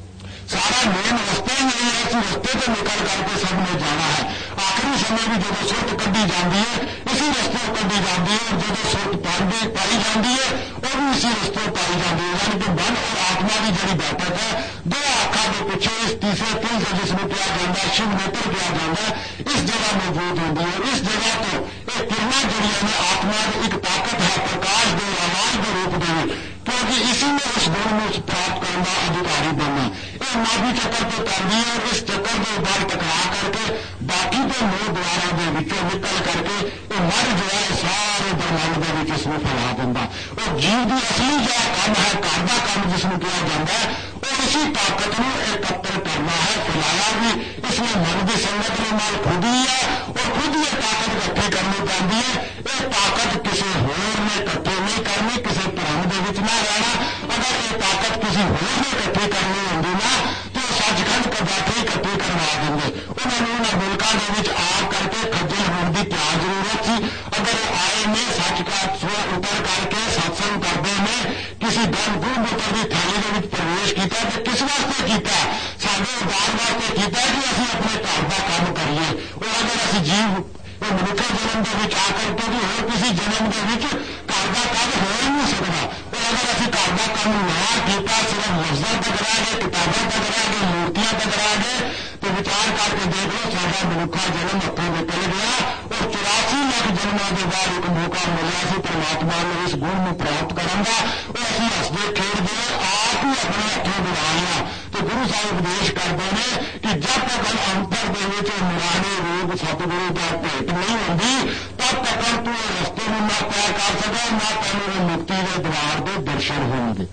ਸਾਰਾ ਮੇਨ ਰਸਤਾ ਹੀ ਨਹੀਂ ਹੈ, ਇਸ ਰਸਤੇ ਤੋਂ ਨਿਕਲ ਕਰਕੇ ਸਭ ਨੇ ਜਾਣਾ ਹੈ। ਆਖਰੀ ਸਮੇਂ ਵੀ ਜਦੋਂ ਸੁਰਤ ਕੱਢੀ ਜਾਂਦੀ ਹੈ, ਇਸੇ ਰਸਤੇ ਕੱਢੀ ਜਾਂਦੀ ਹੈ, ਜਦੋਂ ਸੁਰਤ ਪਾਈ ਪਾਈ ਜਾਂਦੀ ਹੈ ਉਹ ਵੀ ਇਸੇ ਰਸਤੇ ਪਾਈ ਜਾਂਦੀ ਹੈ। ਯਾਨੀ ਕਿ ਮਨ ਔਰ ਆਤਮਾ ਦੀ ਜਿਹੜੀ ਬੈਠਕ ਹੈ, ਦੋ ਅੱਖਾਂ ਦੇ ਪਿੱਛੇ ਇਸ ਤੀਸਰੇ ਤਿਲ ਜਿਸ ਨੂੰ ਕਿਹਾ ਜਾਂਦਾ, ਸ਼ਿਵ ਨੇਤਰ ਕਿਹਾ ਜਾਂਦਾ, ਇਸ ਜਗ੍ਹਾ ਮੌਜੂਦ ਹੁੰਦੀ ਹੈ। ਇਸ ਜਗ੍ਹਾ ਤੋਂ ਇਹ ਕਿਰਨਾਂ ਜਿਹੜੀਆਂ ਨੇ, ਆਤਮਾ ਦੀ ਇੱਕ ਤਾਕਤ ਹੈ, ਪ੍ਰਕਾਸ਼ ਦੇ ਆਵਾਜ਼ ਦੇ ਰੂਪ ਦੇ ਵਿੱਚ, ਕਿਉਂਕਿ ਇसी में उस गुण में प्राप्त करना अधिकारी बनना, ये नाभि चक्कर तो करती है। और इस चक्कर के बाल टकरा करके बाकी के नौ द्वारों के विचों निकल करके ये मर जो है सारे ब्रह्मांड के विच इसमें फैला देंदा। और जीव की असली जो काम है, घर का काम जिसमें किया जाता है, और इसी ताकत को एकत्र करना है, फैलाया भी इसमें मन की संगत में नाल खुद ही है, और खुद ही ताकत इकट्ठी करनी पड़ती है। ये ताकत किसी होर ने इकट्ठी नहीं करनी, किसी भ्रम के विच ना रहना। अगर ये ताकत किसी होर ने इकट्ठी करनी होंगी ना तो सचखंड कदापि इकट्ठी करवा देंगे। उन्होंने उन्होंने मुल्कों के विच आ करके खज्जल होने की क्या जरूरत थी? अगर वो आए ने सच का स्वर उतर करके सत्संग करते हैं, किसी गल गुरु मूत्र की थाली के विच प्रवेश किया तो किस वास्ते किया? साडे उद्धार वास्ते किया कि असीं अपने घर का काम करिए। और अगर असीं जीव मनुष्य जन्म के विच आकर के भी होर किसी जन्म के विच घर का काम हो ही नहीं सकता। और अगर असीं घर का काम ना किया, सिर्फ लफ्ज़ां तक रह गए, किताबों तक रह गए, मूर्तियां तक रह गए, तो विचार करके देख लो साडा मनुष्य जन्म हथों निकल गया। और चौरासी लाख जन्मों के बाद एक मौका मिला सी परमात्मा ने इस गुण में प्राप्त करन दा। और असीं हसदे खेडदे आप ही अपने हथों बुला लिया। तो गुरु साहिब उपदेश करते हैं कि जब तक अंतर दे विच नूरानी रूप सतगुरु का भेट नहीं होंदी, तब तक तू रस्ते में ना तय कर सके, ना तेन मुक्ति के द्वार के दर्शन होंगे।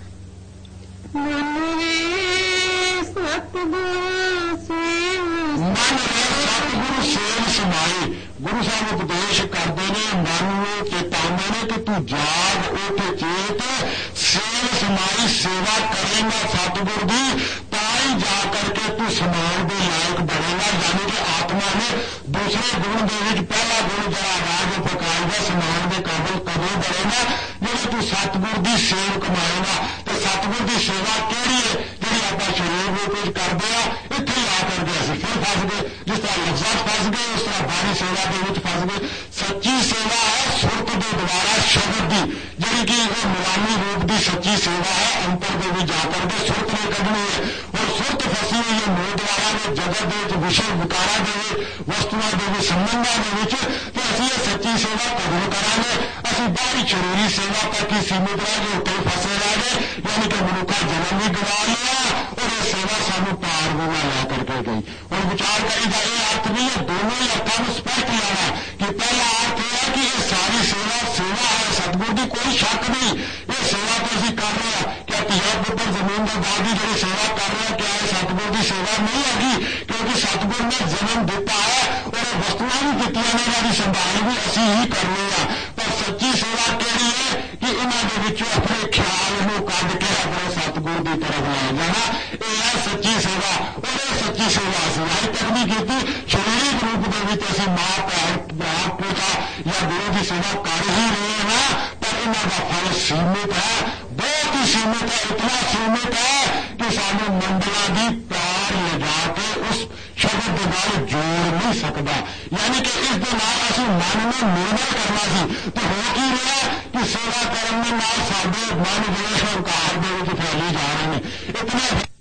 मन रे सतगुरु सेव समाए। गुरु साहब उपदेश करते हैं, मन में चेतावते हैं कि तू जाग उठ चेत, सेव समाई, सेवा करेगा सतगुरु की, ताई जा करके तू समान के लायक बनेगा। यानी कि आत्मा ने दूसरे गुण के विच पहला गुण जरा राज प्रकाश का समान के काबिल कदों बनेगा जो तू सतगुरु की सेव कमाएगा। तो सतगुरु की सेवा केड़ी है जी आप शरीर रूप करते हैं, इत्थे आ करके असीं फिर फस गए। जिस तरह लफ्ज़ां फस गए, उस तरह बाणी सेवा के विच फस गए। सच्ची सेवा है सुरत के द्वारा शब्द की, जिहड़ी कि नुरानी रूप की सच्ची सेवा है। अंतर के विच जाकर के सुरत ने कढनी है। और सुरत फसी हुई है मूल द्वारा में, जगत के विषय विकारा के वस्तुओं के संबंधों के, तो असीं ये सच्ची सेवा कदों करांगे? असीं बाहरी शरीरी सेवा तक ही सीमित रह गए, उत्ते फसे रह गए। यानी कि मनुखा जन्म भी गवा लिया और ये सेवा सानू पार भी ना ला करके गई। और विचार करी का यह अर्थ नहीं है, दोनों ही अर्थों में स्पष्ट लाना कि पहला अर्थ यह है कि ये सारी सेवा सेवा है सतगुरु की, कोई शक नहीं। ये सेवा तो असीं कर रहे हैं, क्या धीया पुत्र जमीन के बाद की जी सेवा कर रहे हैं, क्या ये सतगुरु की सेवा नहीं हैगी? क्योंकि सतगुरु ने जन्म दिता है और वस्तुएं भी दित्तियां ने, इन्हां दी संभाल भी असीं ही करनी है। पर सच्ची सेवा केड़ी है कि इन्हां दे विचों अपने ख्याल नूं कढ के अपने सतगुरु की तरफ ले जाना, यह है सच्ची सेवा। और यह सच्ची सेवा असीं अज तक नहीं की। शरीरिक रूप के विच असीं मां भैन बाप पिता या गुरु की सेवा कर ही रहे हैं, पर इन्हां दा फल सीमित है, बहुत ही सीमित है। इतना सीमित है कि सानूं मंडलां दी ਬਾਹਰ ਲਿਜਾ ਕੇ ਉਸ ਸ਼ਬਦ ਦੇ ਨਾਲ ਜੋੜ ਨਹੀਂ ਸਕਦਾ। ਯਾਨੀ ਕਿ ਇਸ ਦੇ ਨਾਲ ਅਸੀਂ ਮਨ ਨੂੰ ਨਿਰਮਲ ਕਰਨਾ ਸੀ ਤੇ ਹੋ ਕੀ ਰਿਹਾ ਕਿ ਸੇਵਾ ਕਰਨ ਦੇ ਨਾਲ ਸਾਡੇ ਮਨ ਜਿਹੜੇ ਹੰਕਾਰ ਦੇ ਵਿੱਚ ਫੈਲੀ ਜਾ ਰਹੇ ਨੇ। ਇਤਨਾ